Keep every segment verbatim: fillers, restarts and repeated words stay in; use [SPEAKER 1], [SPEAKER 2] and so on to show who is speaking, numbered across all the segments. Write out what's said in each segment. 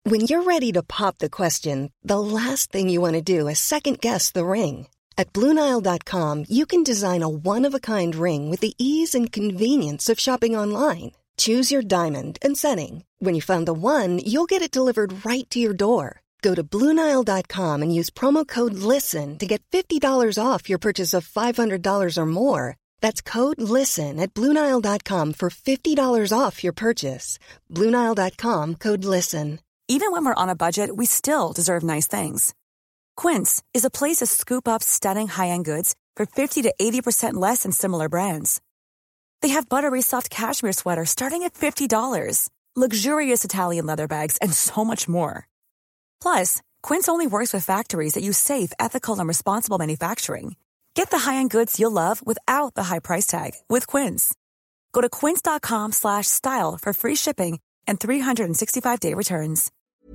[SPEAKER 1] When you're ready to pop the question, the last thing you want to do is second-guess the ring. At Blue Nile dot com, you can design a one-of-a-kind ring with the ease and convenience of shopping online. Choose your diamond and setting. When you find the one, you'll get it delivered right to your door. Go to Blue Nile dot com and use promo code LISTEN to get fifty dollars off your purchase of five hundred dollars or more. That's code LISTEN at Blue Nile dot com for fifty dollars off your purchase. Blue Nile dot com, code LISTEN.
[SPEAKER 2] Even when we're on a budget, we still deserve nice things. Quince is a place to scoop up stunning high-end goods for fifty to eighty percent less than similar brands. They have buttery soft cashmere sweaters starting at fifty dollars, luxurious Italian leather bags, and so much more. Plus, Quince only works with factories that use safe, ethical, and responsible manufacturing. Get the high-end goods you'll love without the high price tag with Quince. Go to quince dot com slash style for free shipping and three sixty-five day returns.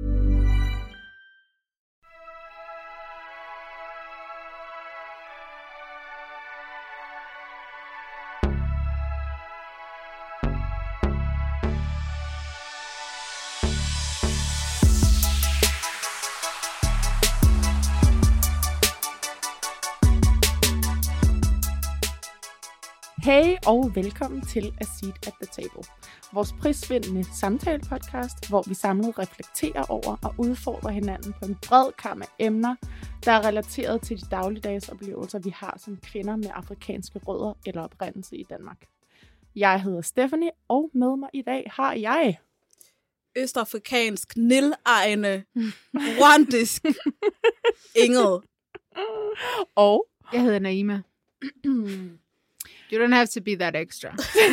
[SPEAKER 3] Hey og velkommen til A Seat at the Table, vores prisvindende samtalepodcast, hvor vi samlet reflekterer over og udfordrer hinanden på en bred kam af emner, der er relateret til de dagligdags oplevelser, vi har som kvinder med afrikanske rødder eller oprindelse i Danmark. Jeg hedder Stephanie, og med mig i dag har jeg
[SPEAKER 4] østafrikansk, nilegne, rwandisk Ingrid.
[SPEAKER 3] Og
[SPEAKER 5] jeg hedder Naima. You don't have to be that extra.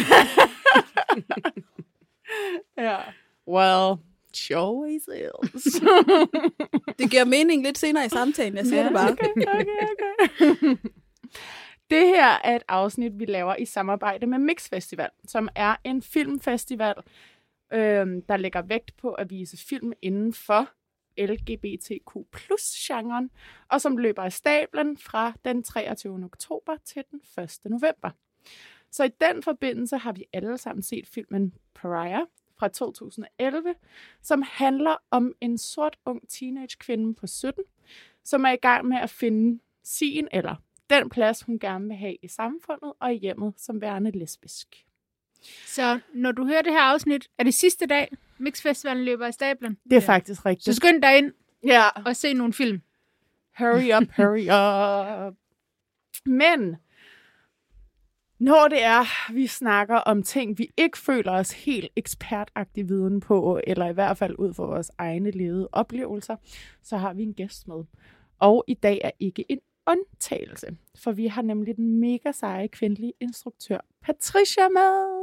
[SPEAKER 3] Ja. Well, choice is.
[SPEAKER 4] Det giver mening lidt senere i samtalen, jeg siger ja, det bare.
[SPEAKER 3] Okay, okay, okay. Det her er et afsnit, vi laver i samarbejde med Mix Festival, som er en filmfestival, øhm, der lægger vægt på at vise film inden for L G B T Q plus genren, og som løber af stablen fra den treogtyvende oktober til den første november. Så i den forbindelse har vi alle sammen set filmen Pariah fra to tusind og elleve, som handler om en sort ung teenage-kvinde på sytten, som er i gang med at finde sin eller den plads, hun gerne vil have i samfundet og i hjemmet som værende lesbisk.
[SPEAKER 5] Så når du hører det her afsnit, er det sidste dag, Mixfestivalen løber af stablen?
[SPEAKER 3] Det er ja. faktisk rigtigt.
[SPEAKER 5] Så skynd dig ind
[SPEAKER 3] ja.
[SPEAKER 5] og se nogle film.
[SPEAKER 3] Hurry up, hurry up. Men når det er, vi snakker om ting, vi ikke føler os helt ekspertagtig viden på, eller i hvert fald ud fra vores egne levede oplevelser, så har vi en gæst med. Og i dag er ikke en undtagelse, for vi har nemlig den mega seje kvindelige instruktør Patricia med.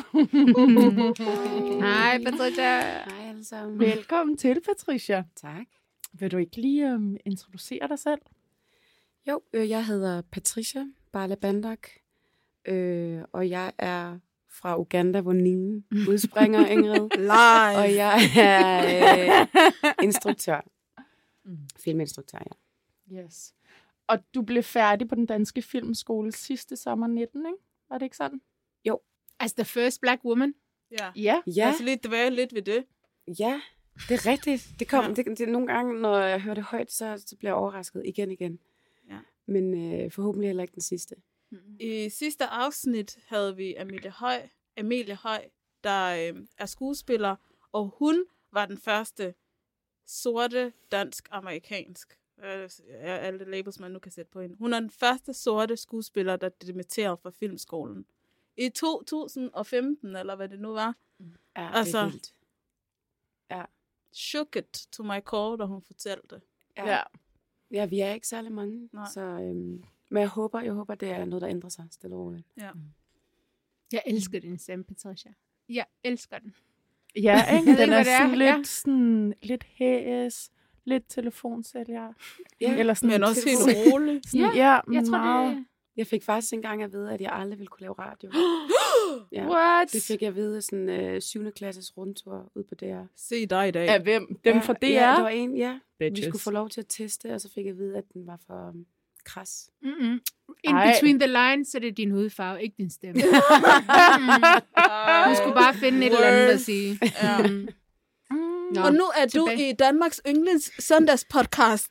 [SPEAKER 5] Hej Patricia.
[SPEAKER 6] Hej alle sammen.
[SPEAKER 3] Velkommen til, Patricia.
[SPEAKER 6] Tak.
[SPEAKER 3] Vil du ikke lige um, introducere dig selv?
[SPEAKER 6] Jo, øh, jeg hedder Patricia Bale Bandak, øh, og jeg er fra Uganda, hvor Nine udspringer, Ingrid.
[SPEAKER 4] Live.
[SPEAKER 6] Og jeg er øh, instruktør. Mm. Filminstruktør, ja.
[SPEAKER 3] Yes. Og du blev færdig på den danske filmskole sidste sommer nitten, ikke? Var det ikke sådan?
[SPEAKER 6] Jo.
[SPEAKER 5] As the first black woman?
[SPEAKER 4] Ja.
[SPEAKER 3] Ja.
[SPEAKER 4] ja. Altså lidt dvære lidt ved det.
[SPEAKER 6] Ja, det er rigtigt. Det kom, ja. det, det, nogle gange, når jeg hører det højt, så, så bliver jeg overrasket igen igen. Ja. Men øh, forhåbentlig heller ikke den sidste.
[SPEAKER 4] Mm-hmm. I sidste afsnit havde vi Amelie Høj, Amelie Høj, der øh, er skuespiller, og hun var den første sorte dansk-amerikansk. Alle de labels, man nu kan sætte på hende. Hun er den første sorte skuespiller, der dimitterede fra filmskolen. I to tusind og femten, eller hvad det nu var.
[SPEAKER 6] Ja,
[SPEAKER 4] altså,
[SPEAKER 6] det er vildt. Ja.
[SPEAKER 4] Shook it to my core, da hun fortalte.
[SPEAKER 6] Ja. ja. Ja, vi er ikke særlig mange.
[SPEAKER 4] Nej.
[SPEAKER 6] Så, øhm, men jeg håber, jeg håber, det er noget, der ændrer sig stille og roligt.
[SPEAKER 4] Ja.
[SPEAKER 5] Mm. Jeg elsker din stemme, Patricia. Jeg elsker den.
[SPEAKER 3] Ja, ikke? Den er,
[SPEAKER 5] er
[SPEAKER 3] sådan lidt,
[SPEAKER 5] ja.
[SPEAKER 3] sådan, lidt hæs, lidt telefonsælger.
[SPEAKER 6] Ja,
[SPEAKER 4] eller sådan men også helt rolig.
[SPEAKER 3] Sådan,
[SPEAKER 5] ja,
[SPEAKER 3] ja,
[SPEAKER 5] jeg tror
[SPEAKER 3] meget.
[SPEAKER 5] det.
[SPEAKER 6] Jeg fik faktisk engang at vide, at jeg aldrig ville kunne lave radio.
[SPEAKER 3] Ja, What?
[SPEAKER 6] Det fik jeg at vide sådan øh, syvende klasses rundtur ud på D R.
[SPEAKER 4] Se dig i dag.
[SPEAKER 3] Af hvem? Dem
[SPEAKER 6] ja,
[SPEAKER 3] fra D R?
[SPEAKER 6] Ja, der var en, ja.
[SPEAKER 3] Bitches.
[SPEAKER 6] Vi skulle få lov til at teste, og så fik jeg at vide, at den var for um, kras.
[SPEAKER 5] Mm-mm. In
[SPEAKER 3] Ej.
[SPEAKER 5] between the lines, så er det din hudfarve, ikke din stemme. mm. Du skulle bare finde et eller andet at sige.
[SPEAKER 4] Ja.
[SPEAKER 5] Mm. Nå,
[SPEAKER 4] og nu er du
[SPEAKER 5] tilbage.
[SPEAKER 4] i Danmarks yndlings søndagspodcast.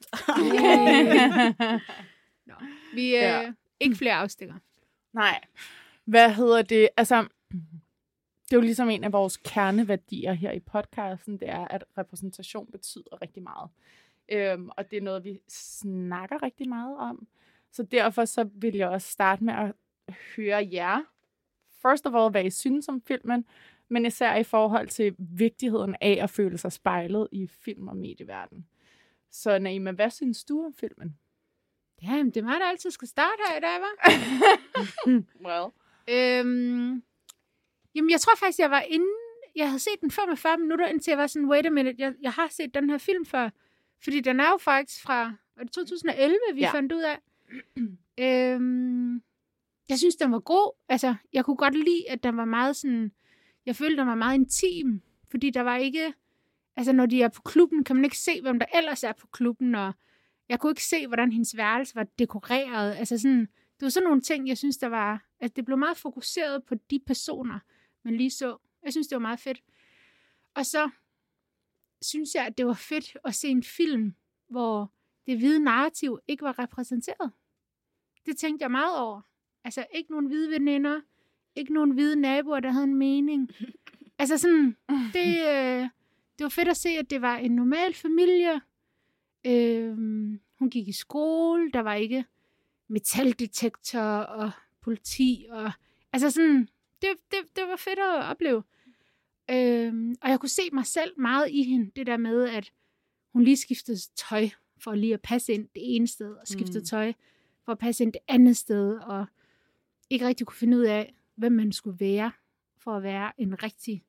[SPEAKER 5] Nå, vi er
[SPEAKER 3] Ja.
[SPEAKER 5] ja. ikke flere afstikker.
[SPEAKER 3] Nej. Hvad hedder det? Altså, det er jo ligesom en af vores kerneværdier her i podcasten, det er, at repræsentation betyder rigtig meget. Øhm, og det er noget, vi snakker rigtig meget om. Så derfor så vil jeg også starte med at høre jer. First of all, hvad I synes om filmen, men især i forhold til vigtigheden af at føle sig spejlet i film- og medieverdenen. Så Naima, hvad synes du om filmen?
[SPEAKER 5] Ja, men det er mig, der altid skal starte her i dag, hva'?
[SPEAKER 3] Well.
[SPEAKER 5] øhm, jamen, jeg tror faktisk, jeg var inde... Jeg havde set den femogfyrre minutter, indtil jeg var sådan, wait a minute, jeg, jeg har set den her film før. Fordi den er jo faktisk fra var det to tusind og elleve, vi
[SPEAKER 3] Ja.
[SPEAKER 5] fandt ud af. øhm, jeg synes, den var god. Altså, jeg kunne godt lide, at den var meget sådan... Jeg følte, den var meget intim. Fordi der var ikke... Altså, når de er på klubben, kan man ikke se, hvem der ellers er på klubben, og jeg kunne ikke se, hvordan hendes værelse var dekoreret. Altså sådan, det var sådan nogle ting, jeg synes, der var... At det blev meget fokuseret på de personer, man lige så. Jeg synes, det var meget fedt. Og så synes jeg, at det var fedt at se en film, hvor det hvide narrativ ikke var repræsenteret. Det tænkte jeg meget over. Altså, ikke nogen hvide veninder, ikke nogen hvide naboer, der havde en mening. Altså sådan, det, øh, det var fedt at se, at det var en normal familie. Øh, hun gik i skole, der var ikke metaldetektor og politi. Og, altså sådan, det, det, det var fedt at opleve. Øh, og jeg kunne se mig selv meget i hende, det der med, at hun lige skiftede tøj for lige at passe ind det ene sted, og skiftede mm. tøj for at passe ind det andet sted, og ikke rigtig kunne finde ud af, hvem man skulle være, for at være en rigtig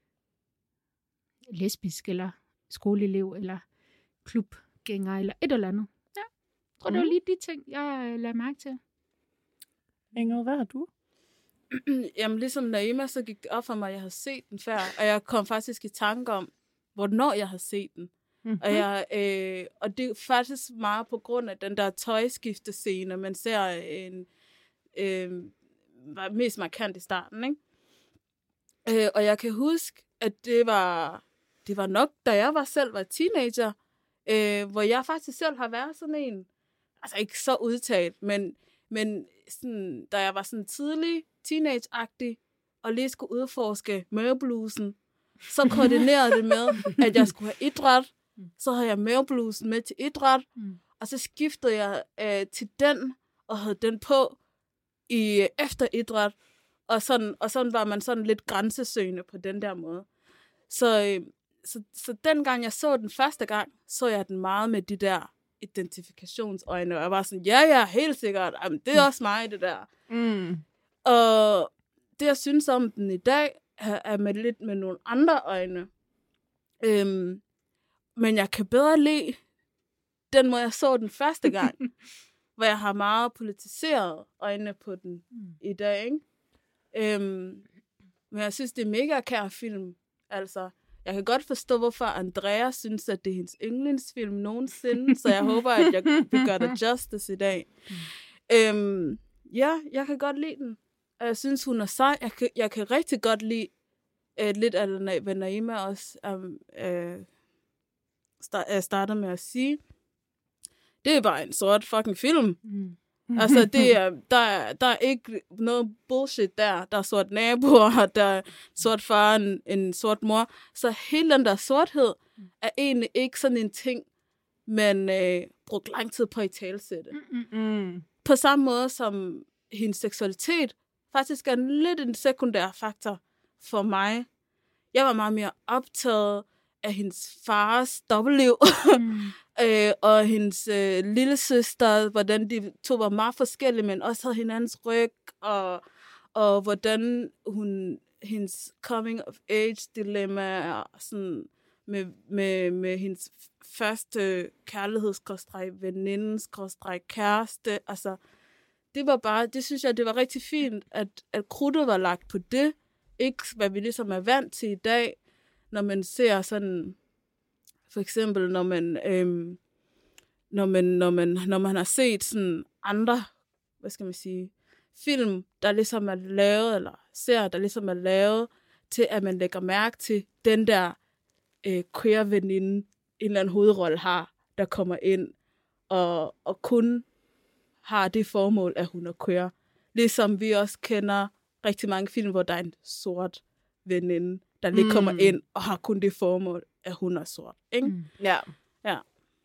[SPEAKER 5] lesbisk, eller skoleelev, eller klubgænger, eller et eller andet. Ja, jeg tror, mm. det var lige de ting, jeg lagde mærke til.
[SPEAKER 3] Ingrid, hvad har du?
[SPEAKER 4] Jamen, ligesom Naima, så gik det op for mig, at jeg havde set den før, og jeg kom faktisk i tanke om, hvornår jeg har set den. Mm-hmm. Og, jeg, øh, og det er faktisk meget på grund af den der tøjskiftescene, man ser en, øh, var mest markant i starten, ikke? Øh, og jeg kan huske, at det var, det var nok, da jeg var selv var teenager, øh, hvor jeg faktisk selv har været sådan en, altså ikke så udtalt, men, men sådan, da jeg var sådan tidlig teenage-agtig, og lige skulle udforske møveblusen, så koordinerede det med, at jeg skulle have idræt, så havde jeg møveblusen med til idræt, mm. og så skiftede jeg øh, til den, og havde den på i efter idræt, og sådan, og sådan var man sådan lidt grænsesøgende på den der måde. Så, øh, så, så dengang jeg så den første gang, så jeg den meget med de der identifikationsøjne, og jeg var sådan, ja, ja, helt sikkert, jamen, det er også mig, det der. Mm. Og det, jeg synes om den i dag, er med lidt med nogle andre øjne. Øhm, men jeg kan bedre lide den måde, jeg så den første gang, hvor jeg har meget politiseret øjne på den mm. i dag, ikke? Øhm, men jeg synes, det er mega kær film. Altså, jeg kan godt forstå, hvorfor Andrea synes, at det er hendes yndlingsfilm nogensinde, så jeg håber, at jeg vil gøre det justice i dag. Mm. Øhm, ja, jeg kan godt lide den. Jeg synes, hun er sej. Jeg kan, jeg kan rigtig godt lide uh, lidt af det, hvad Naima også um, uh, start, uh, startede med at sige. Det er bare en sort fucking film. Mm. Altså, det er, der, er, der er ikke noget bullshit der. Der er sort naboer, og der er sort far, en, en sort mor. Så hele den der sorthed er egentlig ikke sådan en ting, man uh, brugte lang tid på at italesætte. Mm. Mm. På samme måde som hendes seksualitet faktisk er en lidt en sekundær faktor for mig. Jeg var meget mere optaget af hendes fars dobbeltliv, mm. øh, og hendes øh, lille søster, hvordan de to var meget forskellige, men også havde hinandens ryg, og, og hvordan hun, hendes coming of age dilemma sådan, med, med, med hendes første kærlighedskostræk, venindeskostræk, kæreste, altså det var bare, det synes jeg, det var rigtig fint, at, at krudtet var lagt på det. Ikke hvad vi ligesom er vant til i dag, når man ser sådan, for eksempel når man, øhm, når man, når man, når man har set sådan andre, hvad skal man sige, film, der ligesom er lavet, eller serier, der ligesom er lavet, til at man lægger mærke til den der øh, queer-veninde, en eller anden hovedrolle har, der kommer ind, og, og kun har det formål, at hun er queer. Ligesom vi også kender rigtig mange film, hvor der er en sort veninde, der lige kommer
[SPEAKER 3] Mm.
[SPEAKER 4] ind, og har kun det formål, at hun er sort. Ikke?
[SPEAKER 3] Mm. Ja.
[SPEAKER 4] Ja.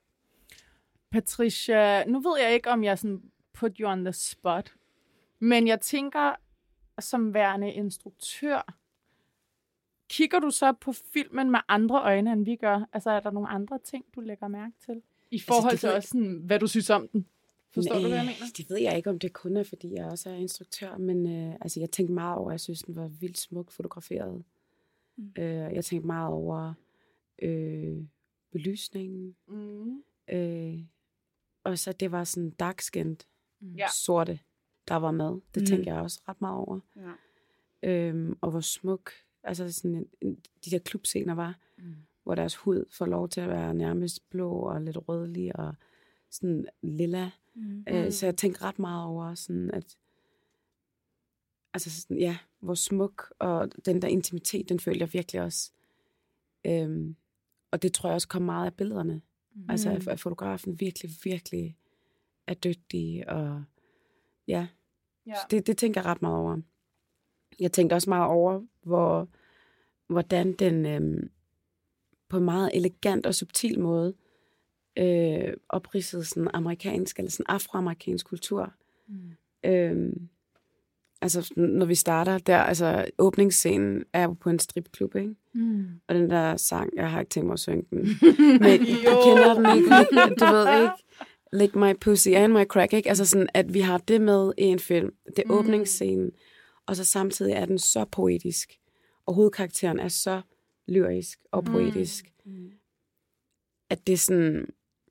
[SPEAKER 3] Patricia, nu ved jeg ikke, om jeg sådan put you on the spot, men jeg tænker, som værende instruktør, kigger du så på filmen med andre øjne, end vi gør? Altså, er der nogle andre ting, du lægger mærke til? I forhold
[SPEAKER 6] Altså,
[SPEAKER 3] til
[SPEAKER 6] det-
[SPEAKER 3] også, sådan, hvad du synes om den? Forstår
[SPEAKER 6] Nej,
[SPEAKER 3] du, hvad jeg mener?
[SPEAKER 6] det ved jeg ikke, om det kun er, fordi jeg også er instruktør, men øh, altså, jeg tænkte meget over, jeg synes, den var vildt smukt fotograferet. Mm. Øh, jeg tænkte meget over øh, belysningen,
[SPEAKER 3] Mm.
[SPEAKER 6] øh, og så det var sådan dark-skinned,
[SPEAKER 3] Ja.
[SPEAKER 6] sorte, der var med. Det
[SPEAKER 4] Mm.
[SPEAKER 6] tænkte jeg også ret meget over.
[SPEAKER 4] Ja.
[SPEAKER 6] Øhm, og hvor smuk, altså sådan en, en, de der klubscener var,
[SPEAKER 3] Mm.
[SPEAKER 6] hvor deres hud får lov til at være nærmest blå og lidt rødlig og sådan lilla.
[SPEAKER 4] Mm.
[SPEAKER 6] Øh, så jeg tænkte ret meget over sådan, at altså sådan, ja, hvor smuk, og den der intimitet, den følte jeg virkelig også. Øhm, og det tror jeg også kom meget af billederne. Mm. Altså, at, at fotografen virkelig, virkelig er dygtig, og ja,
[SPEAKER 3] Ja.
[SPEAKER 6] så det, det tænker jeg ret meget over. Jeg tænkte også meget over, hvor, hvordan den øhm, på en meget elegant og subtil måde øh, opridsede sådan amerikansk, eller sådan afroamerikansk kultur.
[SPEAKER 3] Mm.
[SPEAKER 6] Øhm, altså, når vi starter der, altså åbningsscenen er jo på en stripklub, ikke?
[SPEAKER 3] Mm.
[SPEAKER 6] Og den der sang, jeg har ikke tænkt mig at synge den. Men du kender den ikke, du ved ikke, lick my pussy and my crack, ikke? Altså sådan, at vi har det med i en film. Det er
[SPEAKER 3] Mm.
[SPEAKER 6] åbningsscenen, og så samtidig er den så poetisk. Og hovedkarakteren er så lyrisk og poetisk,
[SPEAKER 3] Mm.
[SPEAKER 6] at det er sådan,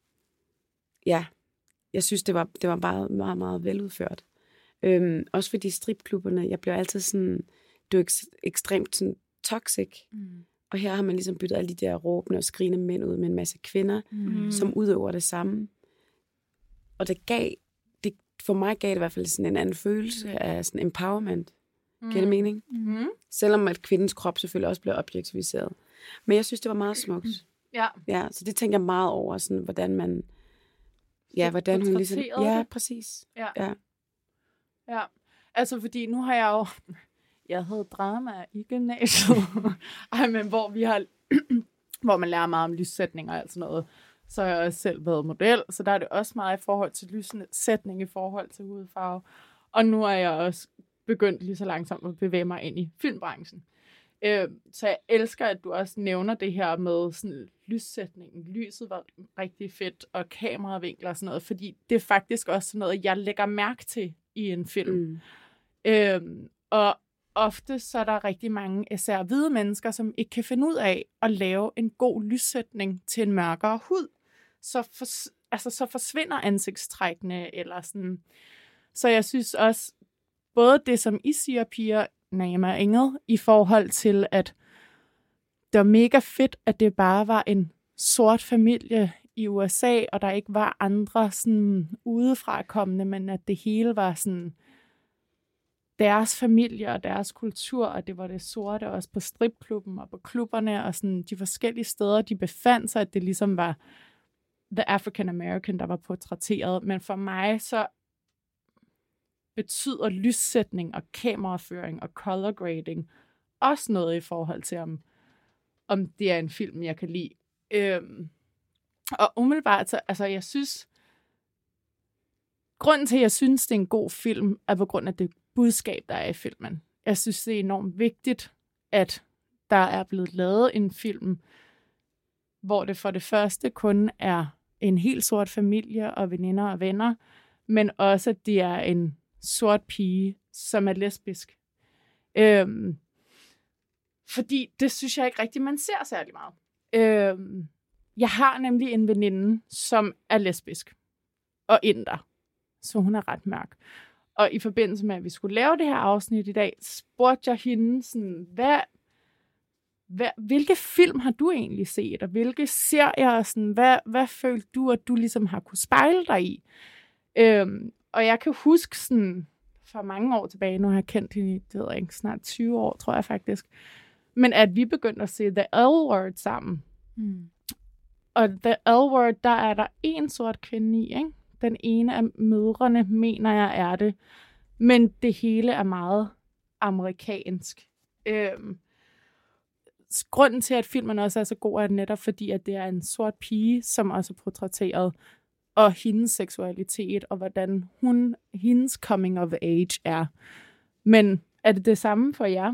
[SPEAKER 6] ja, jeg synes, det var, det var bare meget, meget veludført. Øhm, også fordi stripklubberne, jeg bliver altid sådan, det er jo ek- ekstremt sådan toxic.
[SPEAKER 3] Mm.
[SPEAKER 6] Og her har man ligesom byttet alle de der råbende og skrigende mænd ud med en masse kvinder,
[SPEAKER 3] Mm.
[SPEAKER 6] som udøver det samme. Og det gav, det, for mig gav det i hvert fald sådan en anden følelse af sådan empowerment. Mm. Giver det mening?
[SPEAKER 3] Mm.
[SPEAKER 6] Selvom at kvindens krop selvfølgelig også blev objektiviseret. Men jeg synes, det var meget smukt.
[SPEAKER 3] Ja.
[SPEAKER 6] Ja, så det tænker jeg meget over, sådan, hvordan man... Ja, hvordan hun ligesom...
[SPEAKER 3] portrætterede
[SPEAKER 6] Ja,
[SPEAKER 3] det.
[SPEAKER 6] præcis.
[SPEAKER 3] Ja.
[SPEAKER 6] Ja.
[SPEAKER 3] Ja, altså fordi nu har jeg jo, jeg havde drama i gymnasiet, ej, men hvor vi har, hvor man lærer meget om lyssætning og alt sådan noget, så har jeg også selv været model, så der er det også meget i forhold til lyssætning i forhold til hudfarve, og nu er jeg også begyndt lige så langsomt at bevæge mig ind i filmbranchen. Øh, så jeg elsker, at du også nævner det her med sådan lyssætningen. Lyset var rigtig fedt, og kameravinkler og sådan noget, fordi det er faktisk også sådan noget, jeg lægger mærke til i en film.
[SPEAKER 6] Mm.
[SPEAKER 3] Øhm, og ofte så er der rigtig mange, især hvide mennesker, som ikke kan finde ud af at lave en god lyssætning til en mørkere hud. Så, for, altså, så forsvinder ansigtstrækkene, eller sådan. Så jeg synes også, både det, som I siger, piger, Naima og Ingrid, i forhold til, at det var mega fedt, at det bare var en sort familie i U S A, og der ikke var andre sådan udefra kommende, men at det hele var sådan deres familie og deres kultur, og det var det sorte også på stripklubben og på klubberne, og sådan de forskellige steder, de befandt sig, at det ligesom var the African American, der var portrætteret. Men for mig så betyder lyssætning og kameraføring og color grading også noget i forhold til, om, om det er en film, jeg kan lide. Øhm, og umiddelbart, så, altså jeg synes, grunden til, at jeg synes, det er en god film, er på grund af det budskab, der er i filmen. Jeg synes, det er enormt vigtigt, at der er blevet lavet en film, hvor det for det første kun er en helt sort familie og veninder og venner, men også, at det er en sort pige, som er lesbisk. Øhm, fordi det synes jeg ikke rigtigt, man ser særlig meget. Øhm, jeg har nemlig en veninde, som er lesbisk og inder, så hun er ret mørk. Og i forbindelse med, at vi skulle lave det her afsnit i dag, spurgte jeg hende sådan, hvad, hvad, hvilke film har du egentlig set, og hvilke serier, og sådan, hvad, hvad følte du, at du ligesom har kunne spejle dig i? Øhm, og jeg kan huske sådan, for mange år tilbage, nu har jeg kendt hende, det ved jeg ikke, snart tyve år, tror jeg faktisk, men at vi begyndte at se The L Word sammen. Mm. Og The L-Word, der er der en sort kvinde i, ikke? Den ene af mødrene, mener jeg, er det. Men det hele er meget amerikansk. Øhm, grunden til, at filmen også er så god, er netop fordi, at det er en sort pige, som også er portrætteret, og hendes seksualitet, og hvordan hun, hendes coming of age er. Men er det det samme for jer?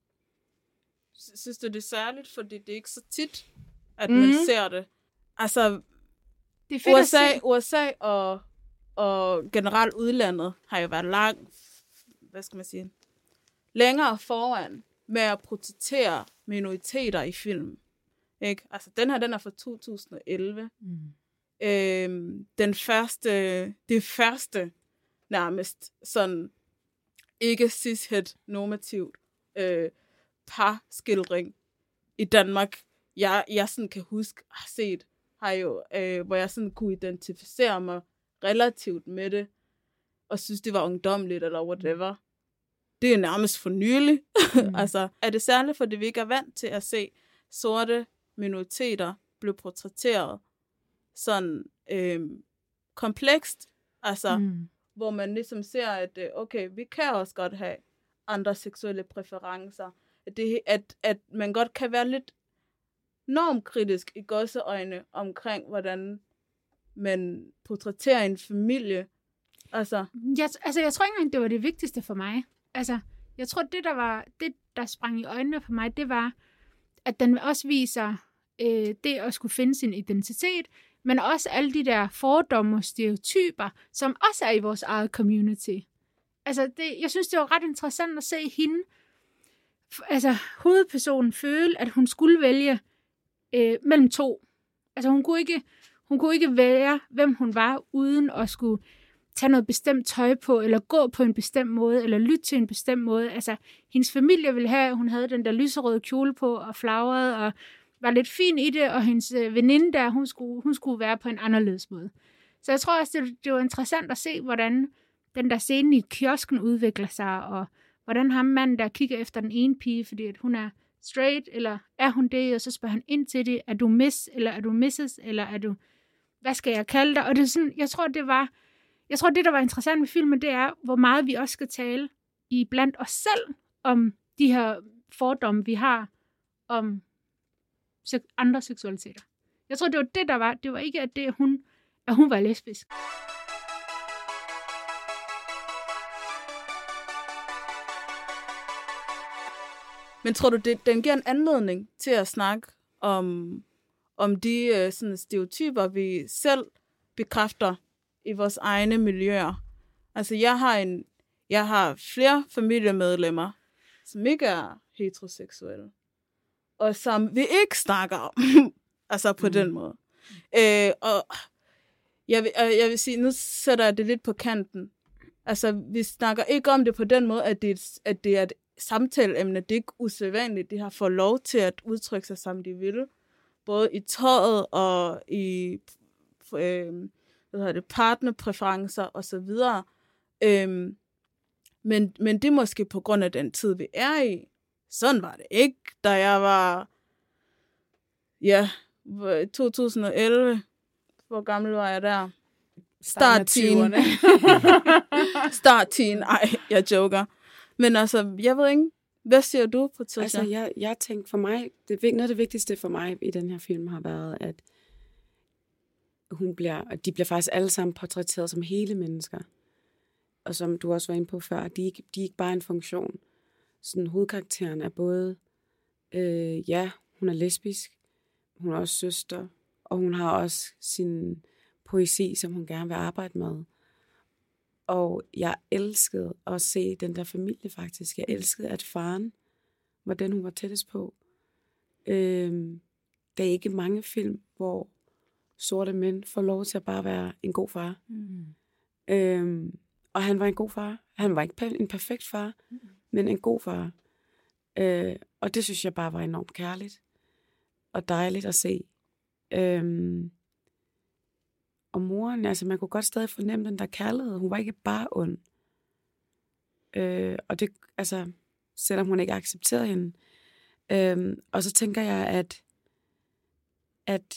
[SPEAKER 4] Synes du, det er særligt, fordi det er ikke så tit, at
[SPEAKER 3] mm.
[SPEAKER 4] man ser det? Altså,
[SPEAKER 5] det er fedt
[SPEAKER 4] U S A,
[SPEAKER 5] at se.
[SPEAKER 4] U S A og, og generelt udlandet har jo været langt, hvad skal man sige, længere foran med at portrættere minoriteter i film. Ikke? Altså, den her, den er fra to tusind og elleve. Mm. Øhm, den første, det første nærmest sådan ikke cishet normativt øh, parskildring i Danmark, jeg, jeg sådan kan huske har set, har jo, øh, hvor jeg sådan kunne identificere mig relativt med det, og synes, det var ungdomligt, eller whatever. Det er nærmest for nylig. Mm. Altså, er det særligt, fordi vi ikke er vant til at se sorte minoriteter blive portrætteret sådan øh, komplekst, altså, mm. hvor man ligesom ser, at okay, vi kan også godt have andre seksuelle præferencer, at, det, at, at man godt kan være lidt normkritisk i godseøjne omkring, hvordan man portrætterer en familie. Altså,
[SPEAKER 5] jeg, altså, jeg tror ikke engang, det var det vigtigste for mig. Altså, jeg tror, det, der var, det, der sprang i øjnene for mig, det var, at den også viser øh, det at skulle finde sin identitet, men også alle de der fordomme og stereotyper, som også er i vores eget community. Altså, det, jeg synes, det var ret interessant at se hende, altså hovedpersonen, føle, at hun skulle vælge øh, mellem to. Altså, hun kunne ikke, hun kunne ikke vælge, hvem hun var, uden at skulle tage noget bestemt tøj på, eller gå på en bestemt måde, eller lytte til en bestemt måde. Altså, hendes familie ville have, hun havde den der lyserøde kjole på, og flagrede, og var lidt fin i det, og hendes øh, veninde der, hun skulle, hun skulle være på en anderledes måde. Så jeg tror også, det, det var interessant at se, hvordan den der scene i kiosken udvikler sig, og hvordan ham manden der kigger efter den ene pige, fordi at hun er straight, eller er hun det, og så spørger han ind til det, er du miss, eller er du missus, eller er du, hvad skal jeg kalde dig? Og det er sådan, jeg tror, det var, jeg tror, det der var interessant med filmen, det er, hvor meget vi også skal tale i blandt os selv, om de her fordomme, vi har, om andre seksualiteter. Jeg tror, det var det, der var. Det var ikke, at, det, at, hun, at hun var lesbisk.
[SPEAKER 4] Men tror du, det, den giver en anledning til at snakke om, om de øh, sådan stereotyper, vi selv bekræfter i vores egne miljøer? Altså, jeg har, en, jeg har flere familiemedlemmer, som ikke er heteroseksuelle, og som vi ikke snakker om, altså på mm. den måde. Øh, og jeg vil, jeg vil sige, nu sætter jeg det lidt på kanten. Altså, vi snakker ikke om det på den måde, at det, at det er et samtaleemne. Det er ikke usædvanligt. De har fået lov til at udtrykke sig, som de vil. Både i tøjet og i øh, hvad hedder det, partnerpræferencer osv. Øhm, men, men det er måske på grund af den tid, vi er i. Sådan var det ikke, da jeg var ja, to tusind og elleve. Hvor gammel var jeg der? Start teen. Start teen. Ej, jeg joker. Men altså, jeg ved ikke, hvad siger du, Patricia?
[SPEAKER 6] Altså, jeg, jeg tænkte for mig, det, noget af det vigtigste for mig i den her film har været, at hun bliver, at de bliver faktisk alle sammen portrætteret som hele mennesker. Og som du også var inde på før, de er ikke, de er ikke bare en funktion. Sådan, hovedkarakteren er både, øh, ja, hun er lesbisk, hun er også søster, og hun har også sin poesi, som hun gerne vil arbejde med. Og jeg elskede at se den der familie faktisk. Jeg elskede, at faren var den, hun var tættest på. Øhm, der er ikke mange film, hvor sorte mænd får lov til at bare være en god far. Mm. Øhm, og han var en god far. Han var ikke en perfekt far, mm. men en god far. Øh, og det synes jeg bare var enormt kærligt og dejligt at se. Øhm, Og moren, altså man kunne godt stadig fornemme den der kærlighed. Hun var ikke bare ond. Øh, og det, altså, selvom hun ikke accepterede hende. Øh, og så tænker jeg, at at,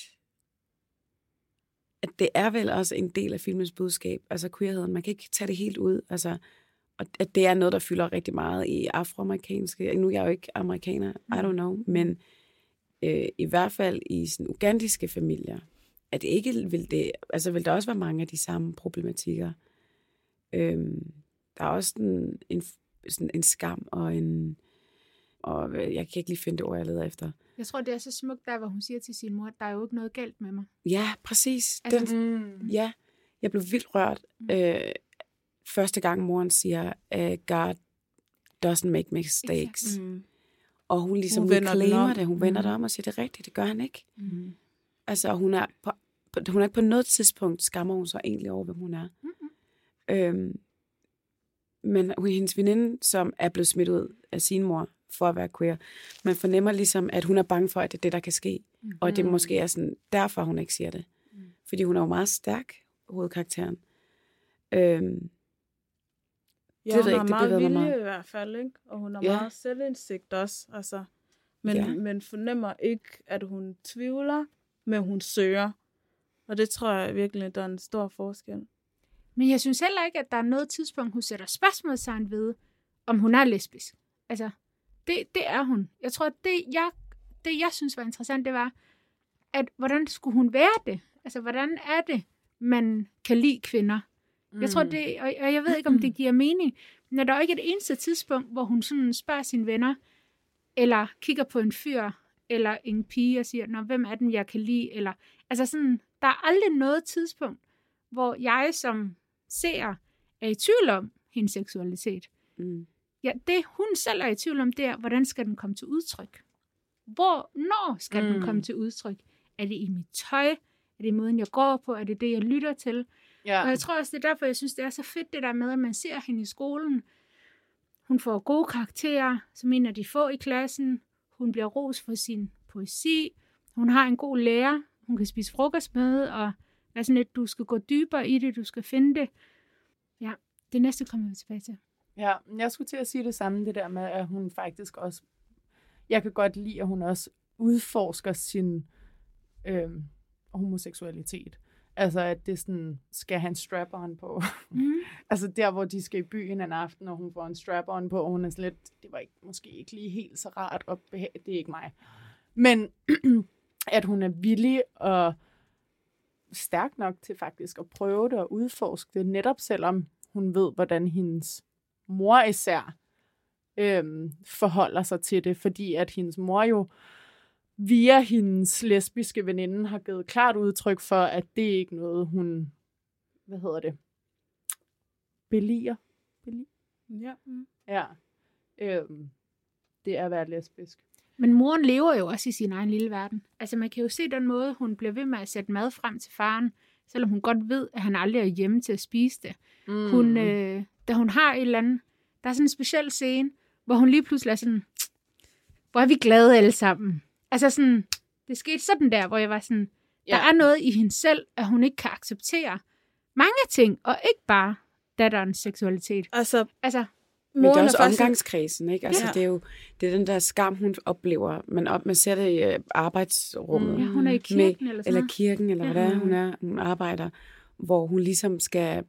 [SPEAKER 6] at det er vel også en del af filmens budskab, altså queerheden. Man kan ikke tage det helt ud, altså, og at det er noget, der fylder rigtig meget i afroamerikanske, nu er jeg jo ikke amerikaner, I don't know, men øh, i hvert fald i sådan ugandiske familier, at det ikke vil det, altså vil der også være mange af de samme problematikker. Øhm, der er også en, en, sådan en skam og en, og jeg kan ikke lige finde det ord, jeg leder efter.
[SPEAKER 5] Jeg tror, det er så smukt der, hvor hun siger til sin mor, at der er jo ikke noget galt med mig.
[SPEAKER 6] Ja, præcis.
[SPEAKER 5] Altså,
[SPEAKER 6] Den,
[SPEAKER 3] Mm.
[SPEAKER 6] ja, jeg blev vildt rørt. Mm. Øh, første gang moren siger, uh, God doesn't make mistakes.
[SPEAKER 4] Mm.
[SPEAKER 6] Og hun ligesom
[SPEAKER 4] Hun
[SPEAKER 6] hun
[SPEAKER 4] vender den
[SPEAKER 6] claimer
[SPEAKER 4] om.
[SPEAKER 6] det. Hun vender
[SPEAKER 5] Mm.
[SPEAKER 6] det om og siger, det er rigtigt, det gør han ikke.
[SPEAKER 5] Mm.
[SPEAKER 6] Altså, hun er på, på, hun er ikke på noget tidspunkt skammer hun sig egentlig over, hvem hun er.
[SPEAKER 5] Mm-hmm.
[SPEAKER 6] Øhm, men hun, hendes veninde, som er blevet smidt ud af sin mor for at være queer, man fornemmer ligesom, at hun er bange for, at det er det, der kan ske. Mm. Og det måske er sådan, derfor hun ikke siger det. Mm. Fordi hun er jo meget stærk, hovedkarakteren. Øhm,
[SPEAKER 4] Ja,
[SPEAKER 6] Det
[SPEAKER 4] hun
[SPEAKER 6] ved jeg
[SPEAKER 4] har
[SPEAKER 6] ikke, det
[SPEAKER 4] meget
[SPEAKER 6] bevæger mig
[SPEAKER 4] vilje
[SPEAKER 6] meget.
[SPEAKER 4] i hvert fald, ikke? Og hun har
[SPEAKER 6] Ja.
[SPEAKER 4] meget selvindsigt også, altså. Men,
[SPEAKER 6] Ja.
[SPEAKER 4] men fornemmer ikke, at hun tvivler, men hun søger. Og det tror jeg virkelig, der er en stor forskel.
[SPEAKER 5] Men jeg synes heller ikke, at der er noget tidspunkt, hun sætter spørgsmålstegn ved, om hun er lesbisk. Altså, det, det er hun. Jeg tror, at det jeg, det, jeg synes var interessant, det var, at hvordan skulle hun være det? Altså, hvordan er det, man kan lide kvinder? Mm. Jeg tror, det, og, og jeg ved ikke, om det giver mening, når der er ikke et eneste tidspunkt, hvor hun sådan spørger sine venner, eller kigger på en fyr, eller en pige og siger, nå, hvem er den, jeg kan lide? Eller, altså sådan, der er aldrig noget tidspunkt, hvor jeg som seer er i tvivl om hendes seksualitet.
[SPEAKER 6] mm.
[SPEAKER 5] Ja, det hun selv er i tvivl om, det er, hvordan skal den komme til udtryk? Hvor, når skal mm. den
[SPEAKER 3] Mm.
[SPEAKER 5] komme til udtryk? Er det i mit tøj? Er det i måden, jeg går på? Er det det, jeg lytter til?
[SPEAKER 3] Ja.
[SPEAKER 5] Og jeg tror også, det er derfor, jeg synes, det er så fedt, det der med, at man ser hende i skolen. Hun får gode karakterer, som en af de få i klassen. Hun bliver ros for sin poesi. Hun har en god lærer. Hun kan spise frokost med, og er sådan lidt, du skal gå dybere i det, du skal finde det. Ja, det næste kommer vi tilbage til.
[SPEAKER 3] Ja, jeg skulle til at sige det samme, det der med, at hun faktisk også... Jeg kan godt lide, at hun også udforsker sin øh, homoseksualitet. Altså, at det sådan, skal have en strap-on på.
[SPEAKER 5] Mm.
[SPEAKER 3] Altså, der, hvor de skal i byen en aften, og hun får en strap-on på, og hun er sådan lidt... Det var ikke, måske ikke lige helt så rart og beha- det er ikke mig. Men at hun er villig og stærk nok til faktisk at prøve det og udforske det, netop selvom hun ved, hvordan hendes mor især øhm, forholder sig til det, fordi at hendes mor jo via hendes lesbiske veninde har givet klart udtryk for, at det er ikke noget, hun, hvad hedder det, beliger. Beliger?
[SPEAKER 4] Ja. Mm.
[SPEAKER 3] Ja. Øhm, det er at være lesbisk.
[SPEAKER 5] Men moren lever jo også i sin egen lille verden. Altså man kan jo se den måde, hun bliver ved med at sætte mad frem til faren, selvom hun godt ved, at han aldrig er hjemme til at spise det. Mm. Hun, øh, da hun har et eller andet, der er sådan en speciel scene, hvor hun lige pludselig er sådan, hvor er vi glade alle sammen. Altså sådan, det skete sådan der, hvor jeg var sådan,
[SPEAKER 3] Ja.
[SPEAKER 5] der er noget i hende selv, at hun ikke kan acceptere mange ting, og ikke bare datterens seksualitet.
[SPEAKER 4] Altså,
[SPEAKER 5] Altså,
[SPEAKER 6] Men det er
[SPEAKER 4] moren
[SPEAKER 6] også
[SPEAKER 4] faktisk-
[SPEAKER 6] omgangskredsen, ikke? Altså,
[SPEAKER 4] Ja.
[SPEAKER 6] det er jo det er den der skam, hun oplever. Man, op, man ser det i øh, arbejdsrummet.
[SPEAKER 5] ja, hun er i kirken
[SPEAKER 6] med,
[SPEAKER 5] eller sådan
[SPEAKER 6] eller
[SPEAKER 5] noget.
[SPEAKER 6] kirken, eller
[SPEAKER 5] Ja.
[SPEAKER 6] hvad det er, hun er. Hun arbejder, hvor hun ligesom skal...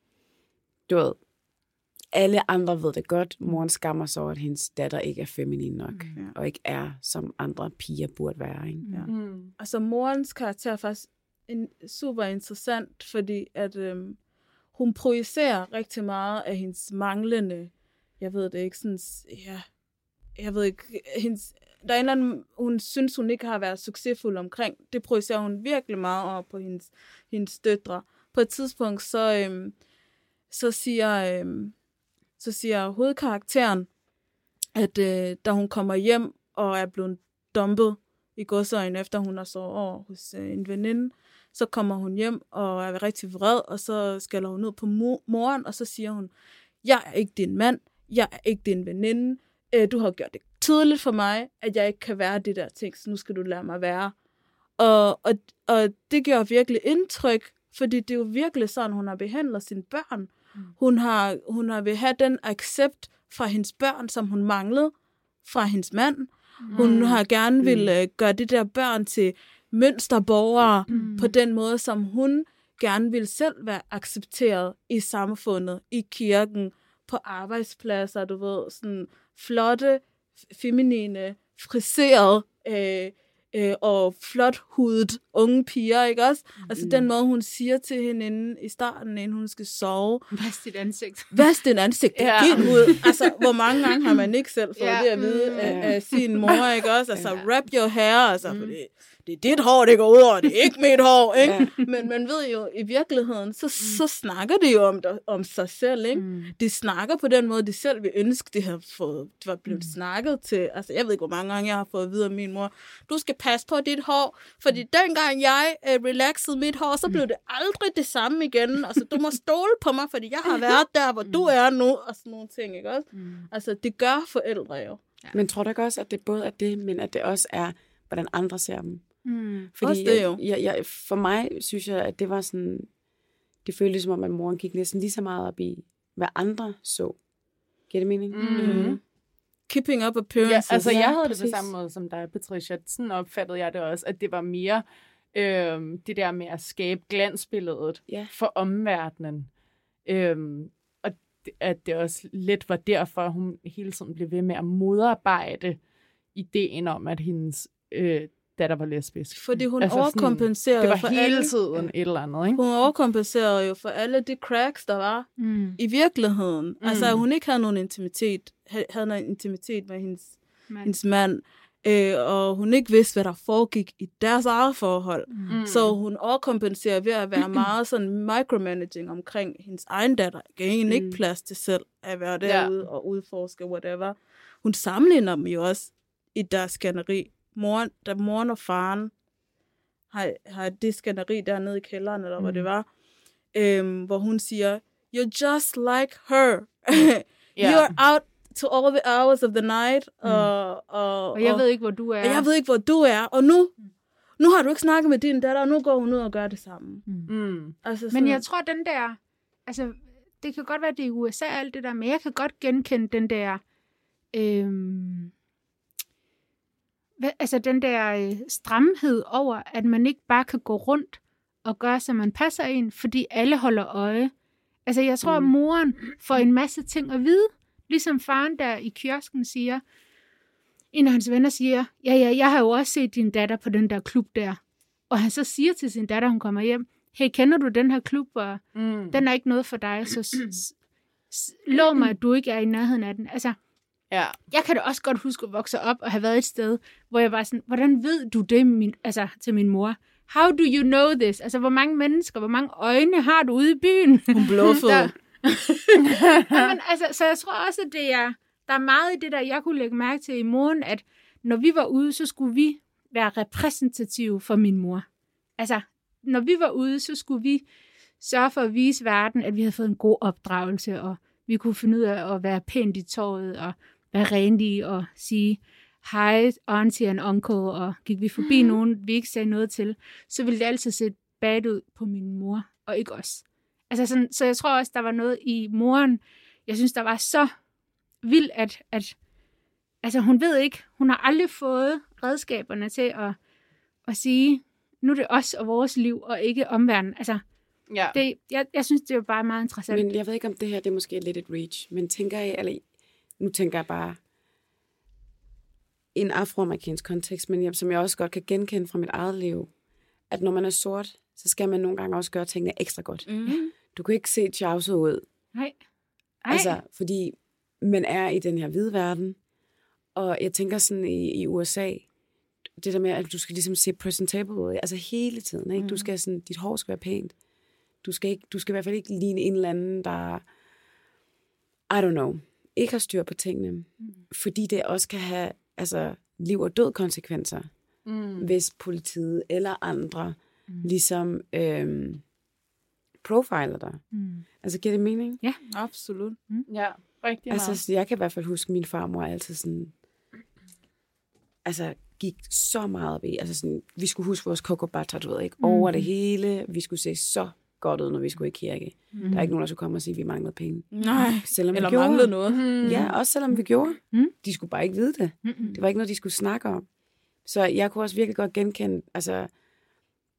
[SPEAKER 6] Du ved, alle andre ved det godt. Moren skammer sig over, at hendes datter ikke er feminin nok,
[SPEAKER 4] Ja.
[SPEAKER 6] og ikke er, som andre piger burde være, ikke?
[SPEAKER 4] Ja.
[SPEAKER 3] Mm.
[SPEAKER 4] Altså, morens karakter er faktisk en, super interessant, fordi at øhm, hun projicerer rigtig meget af hendes manglende, jeg ved det ikke, sådan, ja, jeg ved ikke, hendes, der er en eller anden, hun synes, hun ikke har været succesfuld omkring. Det projicerer hun virkelig meget over på hendes, hendes døtre. På et tidspunkt, så, øhm, så siger, øhm, så siger hovedkarakteren, at øh, da hun kommer hjem og er blevet dumpet i godsøjne, efter hun har sovet over hos øh, en veninde, så kommer hun hjem og er rigtig vred, og så skælder hun ud på mo- moren, og så siger hun, jeg er ikke din mand, jeg er ikke din veninde, øh, du har gjort det tydeligt for mig, at jeg ikke kan være de der ting, så nu skal du lade mig være. Og, og, og det gør virkelig indtryk, fordi det er jo virkelig sådan, hun har behandlet sine børn. Mm. Hun har, hun har vil have den accept fra hendes børn, som hun manglede fra hendes mand. Mm. Hun har gerne vil uh, gøre de der børn til mønsterborgere mm. på den måde, som hun gerne ville selv være accepteret i samfundet, i kirken, på arbejdspladser, du ved, sådan flotte, feminine, friserede øh, øh, og flot hudet unge piger, ikke også? Mm. Altså den måde, hun siger til hende inden, i starten, inden hun skal sove.
[SPEAKER 5] Vask dit ansigt.
[SPEAKER 4] Vask dit ansigt, det er
[SPEAKER 3] Ja.
[SPEAKER 4] helt ud. Altså, hvor mange gange har man ikke selv fået
[SPEAKER 5] Ja.
[SPEAKER 4] det at vide
[SPEAKER 5] Mm.
[SPEAKER 4] af, af sin mor, ikke også? Altså, wrap your hair, altså, mm. fordi det er dit hår, det går ud over, det er ikke mit hår, ikke? Ja. Men man ved jo, i virkeligheden, så, mm. så snakker de jo om, om sig selv, ikke? Mm. De snakker på den måde, de selv vil ønske, de har fået, det var blevet mm. snakket til. Altså, jeg ved ikke, hvor mange gange jeg har fået at vide af min mor, du skal passe på dit hår, fordi dengang jeg uh, relaxede mit hår, så blev det aldrig det samme igen. Altså, du må stole på mig, fordi jeg har været der, hvor du er nu, og sådan nogle ting, ikke også? Mm. Altså, det gør forældre jo.
[SPEAKER 6] Ja. Men tror du ikke også, at det både er det, men at det også er, hvordan andre ser dem?
[SPEAKER 5] Mm.
[SPEAKER 6] Fordi
[SPEAKER 4] Også det jo.
[SPEAKER 6] Jeg, jeg, for mig synes jeg, at det var sådan, det føltes som om, at moren gik næsten lige så meget op i, hvad andre så. Giver det mening?
[SPEAKER 3] Mm.
[SPEAKER 4] Keeping up
[SPEAKER 3] Ja,
[SPEAKER 4] appearances.
[SPEAKER 3] altså jeg havde
[SPEAKER 6] præcis.
[SPEAKER 3] det på samme måde som dig, Patricia. Sådan opfattede jeg det også, at det var mere øhm, det der med at skabe glansbilledet
[SPEAKER 6] Ja.
[SPEAKER 3] for omverdenen. Øhm, og det, at det også lidt var derfor, hun hele tiden blev ved med at modarbejde ideen om, at hendes øh, datter var lesbisk.
[SPEAKER 4] Fordi hun
[SPEAKER 3] Altså
[SPEAKER 4] altså
[SPEAKER 3] sådan,
[SPEAKER 4] overkompenserede
[SPEAKER 3] Det var
[SPEAKER 4] for
[SPEAKER 3] hele
[SPEAKER 4] alle.
[SPEAKER 3] tiden et eller andet, ikke?
[SPEAKER 4] Hun overkompenserede jo for alle de cracks, der var
[SPEAKER 5] Mm.
[SPEAKER 4] i virkeligheden. Mm. Altså, at
[SPEAKER 3] Mm.
[SPEAKER 4] hun ikke havde nogen intimitet, ha- havde nogen intimitet med hendes,
[SPEAKER 5] Man.
[SPEAKER 4] hendes mand, øh, og hun ikke vidste, hvad der foregik i deres eget forhold.
[SPEAKER 3] Mm.
[SPEAKER 4] Så hun overkompenserer ved at være meget sådan micromanaging omkring hendes egen datter. Gav hende ikke
[SPEAKER 6] Mm.
[SPEAKER 4] plads til selv at være
[SPEAKER 3] Ja.
[SPEAKER 4] derude og udforske whatever. Hun sammenligner dem jo også i deres skænderi. Moren, da moren og faren har, har det skænderi dernede i kælderen, eller mm. hvad det var, øhm, hvor hun siger, you're just like her.
[SPEAKER 3] Ja.
[SPEAKER 4] You're out to all the hours of the night. Mm. Og, og,
[SPEAKER 5] Og jeg ved ikke, hvor du er.
[SPEAKER 4] og jeg ved ikke, hvor du er. Og nu, nu har du ikke snakket med din datter, og nu går hun ud og gør det samme.
[SPEAKER 3] Mm.
[SPEAKER 4] Altså,
[SPEAKER 5] Men
[SPEAKER 4] sådan-
[SPEAKER 5] jeg tror, den der... Altså, det kan godt være, det er i U S A, alt det der, men jeg kan godt genkende den der... Øhm, hvad, altså, den der øh, stramhed over, at man ikke bare kan gå rundt og gøre, som man passer ind, fordi alle holder øje. Altså, jeg tror, mm. moren får en masse ting at vide. Ligesom faren der i kiosken siger, en af hans venner siger, ja, ja, jeg har jo også set din datter på den der klub der. Og han så siger til sin datter, hun kommer hjem, hey, kender du den her klub, og
[SPEAKER 3] Mm.
[SPEAKER 5] den er ikke noget for dig, så s- s- s- lov mig, at du ikke er i nærheden af den. Altså,
[SPEAKER 3] Ja.
[SPEAKER 5] jeg kan da også godt huske at vokse op og have været et sted, hvor jeg var sådan, hvordan ved du det, min, altså, til min mor? How do you know this? Altså, hvor mange mennesker, hvor mange øjne har du ude i byen?
[SPEAKER 4] Hun bluffede.
[SPEAKER 5] Der- Jamen, altså, så jeg tror også, at det er, der er meget i det der, jeg kunne lægge mærke til i moren, at når vi var ude, så skulle vi være repræsentative for min mor. Altså, når vi var ude, så skulle vi sørge for at vise verden, at vi havde fået en god opdragelse, og vi kunne finde ud af at være pænt i tøjet, og være renlige, og sige hej, auntie and uncle, og gik vi forbi mm. nogen, vi ikke sagde noget til, så ville det altid se bad ud på min mor, og ikke os. Altså sådan, så jeg tror også, der var noget i moren, jeg synes, der var så vildt, at, at altså, hun ved ikke, hun har aldrig fået redskaberne til at, at sige, nu er det os og vores liv, og ikke omverdenen. Altså,
[SPEAKER 3] Ja.
[SPEAKER 5] det, jeg, jeg synes, det er bare meget interessant.
[SPEAKER 6] Men jeg ved ikke, om det her det er måske lidt et reach, men tænker jeg, eller nu tænker jeg bare i en afroamerikansk kontekst, men jeg, som jeg også godt kan genkende fra mit eget liv, at når man er sort, så skal man nogle gange også gøre tingene ekstra godt.
[SPEAKER 4] Mm.
[SPEAKER 6] Du kan ikke se tjavset ud,
[SPEAKER 5] Nej. Ej.
[SPEAKER 6] altså, fordi man er i den her hvide verden, og jeg tænker sådan i, i U S A, det der med, at du skal ligesom se presentable ud, altså hele tiden, ikke? Du skal sådan, dit hår skal være pænt. Du skal, ikke, du skal i hvert fald ikke ligne en eller anden, der, I don't know, ikke har styr på tingene. Mm. Fordi det også kan have altså, liv- og død konsekvenser, mm. hvis politiet eller andre mm. ligesom øhm, profiler dig. Mm. Altså, giver det mening?
[SPEAKER 5] Ja.
[SPEAKER 4] Absolut.
[SPEAKER 3] Ja, rigtig meget.
[SPEAKER 6] Altså, jeg kan i hvert fald huske, at min farmor altid sådan, altså, gik så meget op i. Altså, sådan, vi skulle huske vores cocoa butter, du ved ikke, mm. over det hele. Vi skulle se så godt ud, når vi skulle i kirke. Mm. Der er ikke nogen, der skulle komme og sige, at vi manglede penge.
[SPEAKER 4] Nej,
[SPEAKER 6] Selvom
[SPEAKER 4] eller
[SPEAKER 6] vi gjorde.
[SPEAKER 4] manglede noget.
[SPEAKER 3] Mm.
[SPEAKER 6] Ja, også selvom vi gjorde.
[SPEAKER 5] Mm.
[SPEAKER 6] De skulle bare ikke vide det.
[SPEAKER 5] Mm-mm.
[SPEAKER 6] Det var ikke noget, de skulle snakke om. Så jeg kunne også virkelig godt genkende, altså,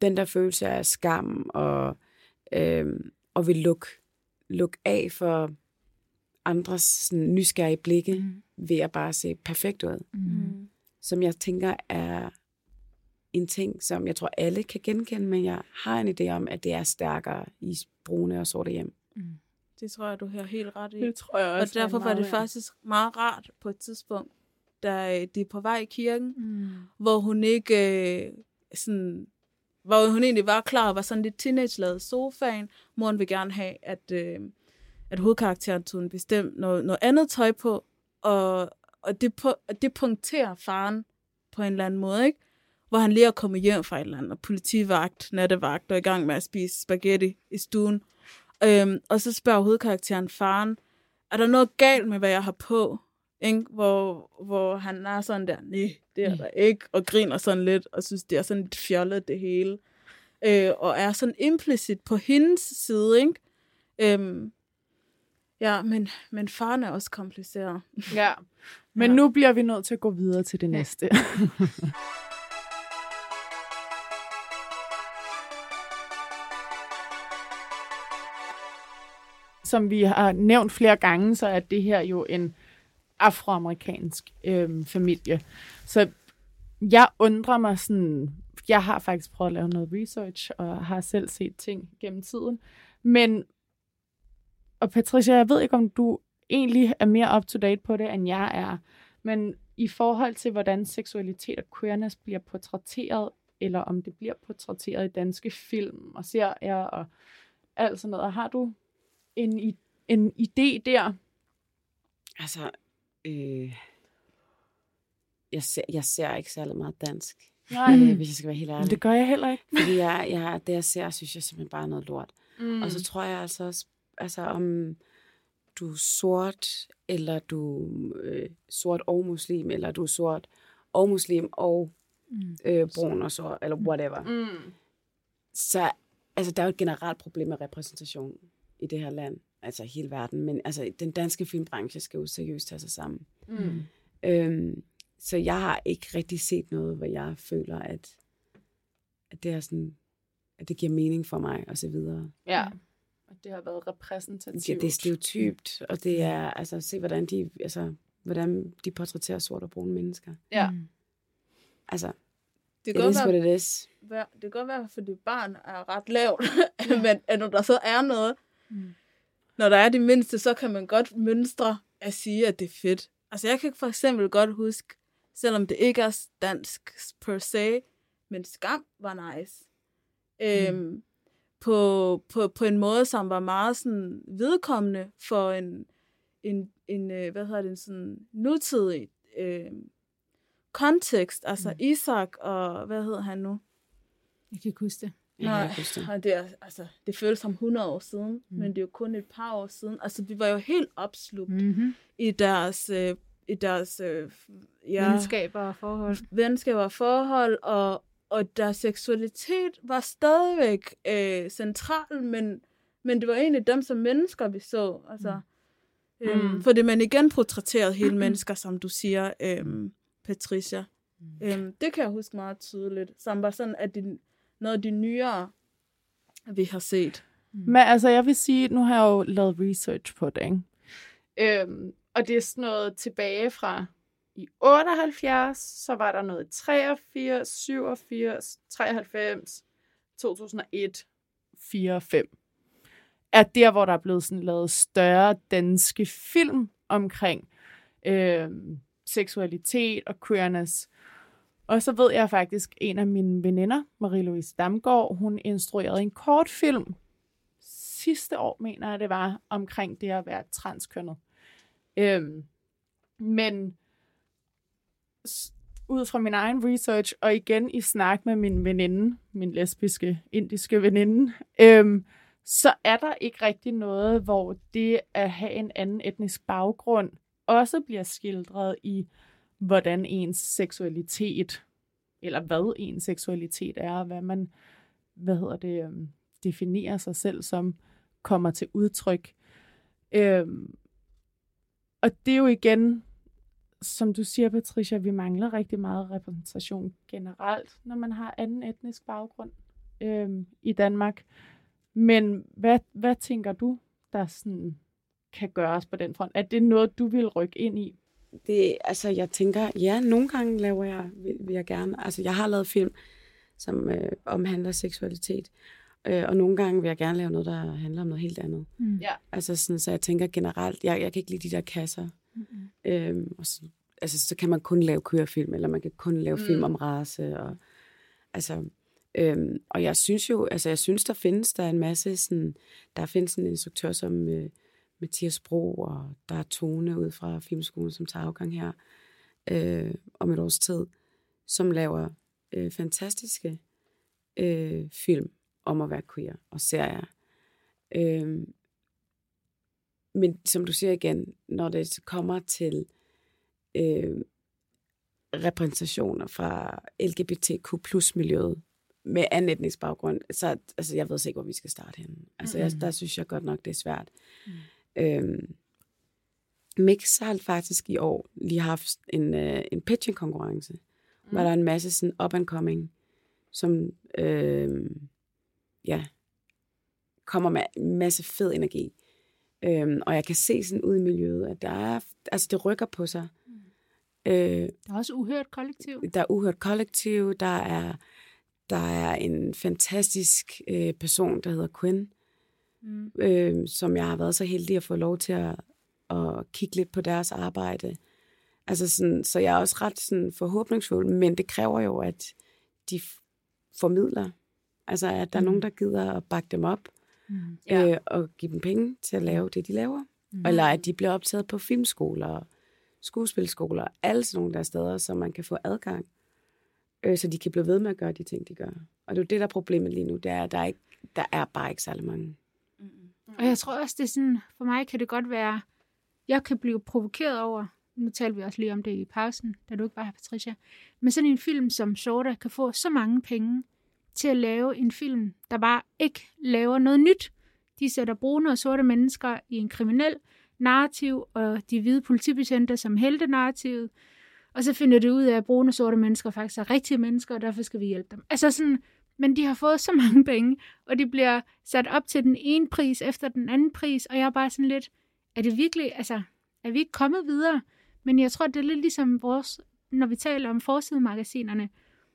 [SPEAKER 6] den der følelse af skam, og, øh, og vil lukke luk af for andres sådan, nysgerrige blikke, mm. ved at bare se perfekt ud.
[SPEAKER 5] Mm.
[SPEAKER 6] Som jeg tænker er en ting, som jeg tror alle kan genkende, men jeg har en idé om, at det er stærkere i brune og sorte hjem.
[SPEAKER 5] Mm.
[SPEAKER 4] Det tror jeg, du har helt ret i.
[SPEAKER 3] Det tror jeg også.
[SPEAKER 4] Og derfor var det
[SPEAKER 3] meget,
[SPEAKER 4] faktisk meget rart på et tidspunkt, da de er på vej i kirken,
[SPEAKER 5] Mm.
[SPEAKER 4] hvor hun ikke øh, sådan, hvor hun egentlig var klar og var sådan lidt teenage-lavet i sofaen. Moren vil gerne have, at, øh, at hovedkarakteren tog en bestemt noget, noget andet tøj på, og, og det, det punkterer faren på en eller anden måde, ikke? Hvor han lige er kommet hjem fra et eller andet, og politivagt, nattevagt, og er i gang med at spise spaghetti i stuen. Øhm, og så spørger hovedkarakteren faren, er der noget galt med, hvad jeg har på? Ikke? Hvor, hvor han er sådan der, nej, det er der ikke, og griner sådan lidt, og synes, det er sådan lidt fjollet det hele. Øh, og er sådan implicit på hendes side, ikke? Øhm, ja, men, men faren er også kompliceret.
[SPEAKER 3] Ja, men
[SPEAKER 4] Ja.
[SPEAKER 3] nu bliver vi nødt til at gå videre til det
[SPEAKER 5] Ja.
[SPEAKER 3] næste. Som vi har nævnt flere gange, så er det her jo en afroamerikansk øhm, familie. Så jeg undrer mig sådan, jeg har faktisk prøvet at lave noget research, og har selv set ting gennem tiden. Men, og Patricia, jeg ved ikke, om du egentlig er mere up-to-date på det, end jeg er. Men i forhold til, hvordan seksualitet og queerness bliver portrætteret, eller om det bliver portrætteret i danske film og serier og alt sådan noget, har du en, en idé der?
[SPEAKER 6] Altså, øh, jeg, ser, jeg ser ikke særlig meget dansk,
[SPEAKER 3] Nej,
[SPEAKER 6] øh, hvis jeg skal være helt
[SPEAKER 3] men
[SPEAKER 6] ærlig.
[SPEAKER 3] det gør jeg heller ikke.
[SPEAKER 6] Fordi jeg, jeg, det, jeg ser, synes jeg simpelthen bare er noget lort.
[SPEAKER 3] Mm.
[SPEAKER 6] Og så tror jeg altså også, altså om du er sort, eller du er øh, sort og muslim, eller du er sort og muslim og
[SPEAKER 5] Mm.
[SPEAKER 6] øh, brun og sort, eller whatever.
[SPEAKER 3] Mm.
[SPEAKER 6] Så altså, der er jo et generelt problem med repræsentation i det her land, altså i hele verden. Men altså, den danske filmbranche skal jo seriøst tage sig sammen.
[SPEAKER 3] Mm.
[SPEAKER 6] Øhm, så jeg har ikke rigtig set noget, hvor jeg føler, at, at det er sådan, at det giver mening for mig, og så videre.
[SPEAKER 3] Ja, og det har været repræsentativt.
[SPEAKER 6] Ja, det er stereotypt, og det er, altså, se hvordan de, altså, hvordan de portrætterer sorte og brune mennesker.
[SPEAKER 3] Ja.
[SPEAKER 5] Mm.
[SPEAKER 6] Altså,
[SPEAKER 4] Det
[SPEAKER 6] it
[SPEAKER 4] kan
[SPEAKER 6] is
[SPEAKER 4] godt
[SPEAKER 6] what
[SPEAKER 4] være,
[SPEAKER 6] it is.
[SPEAKER 4] være, det kan godt være, fordi barn er ret lavt, men at når der så er noget,
[SPEAKER 5] Mm.
[SPEAKER 4] når der er det mindste, så kan man godt mønstre at sige, at det er fedt. Altså jeg kan for eksempel godt huske, selvom det ikke er dansk per se, men Skam var nice. Mm. Øhm, på, på, på en måde, som var meget sådan vedkommende for en, en, en hvad hedder det, en sådan nutidig øh, kontekst. Altså mm. Isak og, hvad hedder han nu?
[SPEAKER 5] Jeg kan ikke huske det.
[SPEAKER 6] Ja,
[SPEAKER 4] Nej,
[SPEAKER 6] jeg kan huske det.
[SPEAKER 4] og det, er, altså, det føles som hundrede år siden, mm. men det er jo kun et par år siden. Altså, vi var jo helt opslugt mm.
[SPEAKER 5] Mm-hmm.
[SPEAKER 4] i deres, øh, i deres øh, ja,
[SPEAKER 5] Venskaber og forhold.
[SPEAKER 4] venskaber og forhold, og, og deres seksualitet var stadigvæk øh, central, men, men det var egentlig dem som mennesker, vi så. Altså, mm. øhm,
[SPEAKER 3] Mm.
[SPEAKER 4] fordi man igen portrætterede hele mennesker, som du siger, øhm, Patricia. Mm. Øhm, det kan jeg huske meget tydeligt, som var sådan, at de noget af de nyere, vi har set.
[SPEAKER 3] Men altså, jeg vil sige, nu har jeg jo lavet research på det, ikke? Øhm, og det er sådan noget tilbage fra i otteoghalvfjerds, så var der noget i treogfirs, syvogfirs, treoghalvfems, to tusind og et, fire og fem. Er der, hvor der er blevet sådan lavet større danske film omkring øhm, seksualitet og queerness. Og så ved jeg faktisk, en af mine veninder, Marie-Louise Damgaard, hun instruerede en kortfilm sidste år, mener jeg det var, omkring det at være transkønnet. Øhm, men s- ud fra min egen research, og igen i snak med min veninde, min lesbiske, indiske veninde, øhm, så er der ikke rigtig noget, hvor det at have en anden etnisk baggrund også bliver skildret i, hvordan ens seksualitet, eller hvad ens seksualitet er, og hvad man, hvad hedder det, øhm, definerer sig selv som, kommer til udtryk. Øhm, og det er jo igen, som du siger, Patricia, vi mangler rigtig meget repræsentation generelt, når man har anden etnisk baggrund. øh, i Danmark. Men hvad, hvad tænker du, der sådan kan gøres på den front? Er det noget, du vil rykke ind i?
[SPEAKER 6] Det, altså, jeg tænker, ja, nogle gange laver jeg, vil, vil jeg gerne. Altså, jeg har lavet film, som øh, omhandler seksualitet. Øh, og nogle gange vil jeg gerne lave noget, der handler om noget helt andet.
[SPEAKER 5] Mm.
[SPEAKER 3] Ja.
[SPEAKER 6] Altså, sådan, så jeg tænker generelt, jeg, jeg kan ikke lide de der kasser.
[SPEAKER 5] Mm-hmm.
[SPEAKER 6] Øhm, og så, altså, så kan man kun lave kørefilm, eller man kan kun lave
[SPEAKER 4] Mm.
[SPEAKER 6] film om race. Og, altså, øhm, og jeg synes jo, altså, jeg synes, der findes der er en masse, sådan, der findes en instruktør som øh, Mathias Bro, og der er Tone ud fra Filmskolen, som tager afgang her øh, om et års tid, som laver øh, fantastiske øh, film om at være queer og serier. Øh, men som du siger igen, når det kommer til øh, repræsentationer fra L G B T Q plus miljøet med anden etnisk baggrund, så altså, jeg ved ikke, hvor vi skal starte henne. Altså, mm-hmm. jeg, der synes jeg godt nok, det er svært. Mm. Øhm, Mix har faktisk i år lige haft en, øh, en pitching-konkurrence, mm. hvor der er en masse sådan up-and-coming, som øh, ja, kommer med en masse fed energi. Øhm, og jeg kan se sådan ud i miljøet, at der er, altså det rykker på sig. Mm. Øh,
[SPEAKER 5] Der er også Uhørt Kollektiv.
[SPEAKER 6] Der er Uhørt Kollektiv, der er, der er en fantastisk øh, person, der hedder Quinn, mm. øh, som jeg har været så heldig at få lov til at, at kigge lidt på deres arbejde. Altså sådan, så jeg er også ret sådan, forhåbningsfuld, men det kræver jo, at de formidler. Altså at der mm. er nogen, der gider at bakke dem op, mm.
[SPEAKER 3] Ja.
[SPEAKER 6] øh, og give dem penge til at lave det, de laver. Mm. Eller at de bliver optaget på filmskoler, skuespilskoler, alle sådan nogle der steder, så man kan få adgang, øh, så de kan blive ved med at gøre de ting, de gør. Og det er jo det, der er problemet lige nu, det er, at der er, ikke, der er bare ikke særlig mange.
[SPEAKER 5] Mm-hmm. Og jeg tror også, det er sådan, for mig kan det godt være, jeg kan blive provokeret over, nu talte vi også lige om det i pausen, da du ikke var her, Patricia, men sådan en film som Sorta kan få så mange penge til at lave en film, der bare ikke laver noget nyt. De sætter brune og sorte mennesker i en kriminel narrativ, og de hvide politibetjente som heltenarrativet, og så finder det ud af, at brune og sorte mennesker faktisk er rigtige mennesker, og derfor skal vi hjælpe dem. Altså sådan, men de har fået så mange penge, og de bliver sat op til den ene pris efter den anden pris, og jeg er bare sådan lidt, er det virkelig, altså, er vi ikke kommet videre? Men jeg tror, det er lidt ligesom vores, når vi taler om forsidemagasinerne.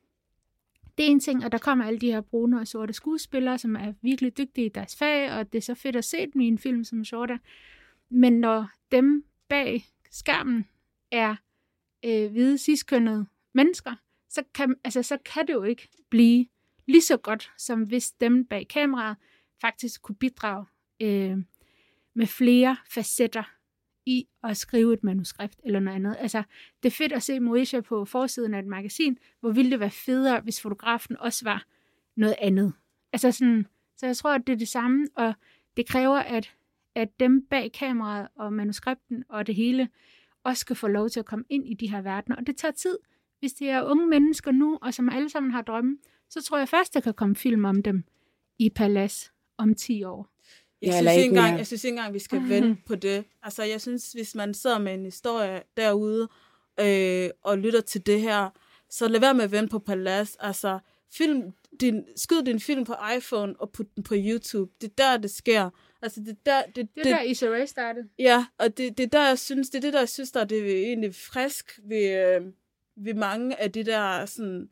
[SPEAKER 5] Det er en ting, at der kommer alle de her brune og sorte skuespillere, som er virkelig dygtige i deres fag, og det er så fedt at se dem i en film som Sorta. Men når dem bag skærmen er øh, hvide, ciskønnede mennesker, så kan, altså, så kan det jo ikke blive lige så godt, som hvis dem bag kameraet faktisk kunne bidrage øh, med flere facetter i at skrive et manuskript eller noget andet. Altså, det er fedt at se Moesha på forsiden af et magasin. Hvor ville det være federe, hvis fotografen også var noget andet. Altså sådan, så jeg tror, at det er det samme, og det kræver, at, at dem bag kameraet og manuskripten og det hele også skal få lov til at komme ind i de her verdener. Og det tager tid. Hvis det er unge mennesker nu, og som alle sammen har drømme, så tror jeg først, der kan komme film om dem i Palads om ti år.
[SPEAKER 4] Jeg,
[SPEAKER 6] Ja,
[SPEAKER 4] synes
[SPEAKER 6] eller
[SPEAKER 4] ikke
[SPEAKER 6] ikke
[SPEAKER 4] engang,
[SPEAKER 6] mere.
[SPEAKER 4] jeg synes ikke engang, vi skal vente på det. Altså, jeg synes, hvis man sidder med en historie derude øh, og lytter til det her, så lad være med at vente på Palads. Altså, film, din, skyd din film på iPhone og put den på YouTube. Det er der, det sker. Altså, det er der, det,
[SPEAKER 5] Det er
[SPEAKER 4] det,
[SPEAKER 5] der, Issa Rae startede.
[SPEAKER 4] Ja, og det, det er der, jeg synes, det er det, der, jeg synes, der er det egentlig frisk ved, øh, ved mange af de der sådan,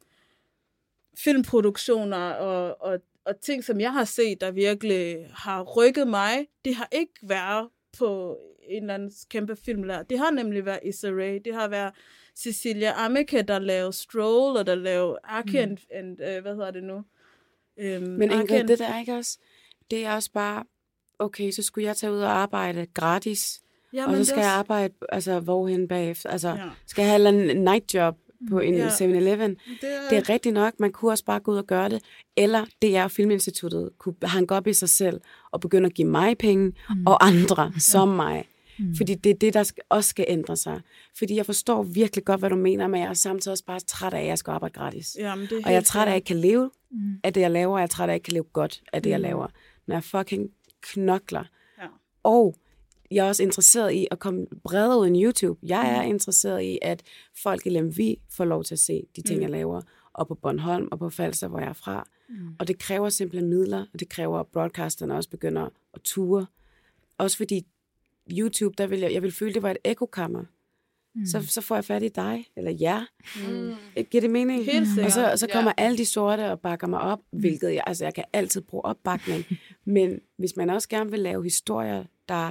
[SPEAKER 4] filmproduktioner og, og, og ting, som jeg har set, der virkelig har rykket mig. Det har ikke været på en eller anden kæmpe filmlærer. Det har nemlig været Issa Rae. Det har været Cecilia Amike, der lavede Stroll, og der lavede Arke mm. and, and uh, hvad hedder det nu? Um,
[SPEAKER 6] Men Ingrid, det der er ikke også, det er også bare, okay, så skulle jeg tage ud og arbejde gratis,
[SPEAKER 4] Jamen,
[SPEAKER 6] og så skal
[SPEAKER 4] også...
[SPEAKER 6] jeg arbejde, altså, hvorhen bagefter, altså,
[SPEAKER 4] Ja.
[SPEAKER 6] skal jeg have en night job på en
[SPEAKER 4] Ja.
[SPEAKER 6] seven eleven.
[SPEAKER 4] Det er...
[SPEAKER 6] Det er rigtigt nok, man kunne også bare gå ud og gøre det, eller D R Filminstituttet kunne hanke op i sig selv, og begynde at give mig penge, mm. og andre som mig. Mm. Fordi det er det, der også skal ændre sig. Fordi jeg forstår virkelig godt, hvad du mener, men jeg er samtidig også bare træt af, at jeg skal arbejde gratis.
[SPEAKER 4] Jamen, det er
[SPEAKER 6] og jeg er
[SPEAKER 4] helt
[SPEAKER 6] træt af, at jeg
[SPEAKER 4] fair.
[SPEAKER 6] ikke kan leve
[SPEAKER 5] Mm.
[SPEAKER 6] af det, jeg laver, og jeg er træt af, at jeg ikke kan leve godt af det, jeg
[SPEAKER 5] Mm.
[SPEAKER 6] laver. Når jeg fucking knokler.
[SPEAKER 4] Ja.
[SPEAKER 6] Og jeg er også interesseret i at komme bredere ud end YouTube. Jeg er interesseret i, at folk i Lemvig får lov til at se de ting,
[SPEAKER 4] Mm.
[SPEAKER 6] jeg laver. Og på Bornholm og på Falster, hvor jeg er fra. Mm. Og det kræver simpelthen midler, og det kræver, at broadcasterne også begynder at ture. Også fordi YouTube, der vil jeg, jeg vil føle, det var et ekokammer. Mm. Så, så får jeg fat i dig, eller jer. Mm. Giver det mening?
[SPEAKER 4] Helt sikkert.
[SPEAKER 6] Og så, og så kommer
[SPEAKER 3] Ja.
[SPEAKER 6] alle de sorte og bakker mig op, mm. hvilket jeg, altså jeg kan altid bruge opbakning. Men hvis man også gerne vil lave historier, der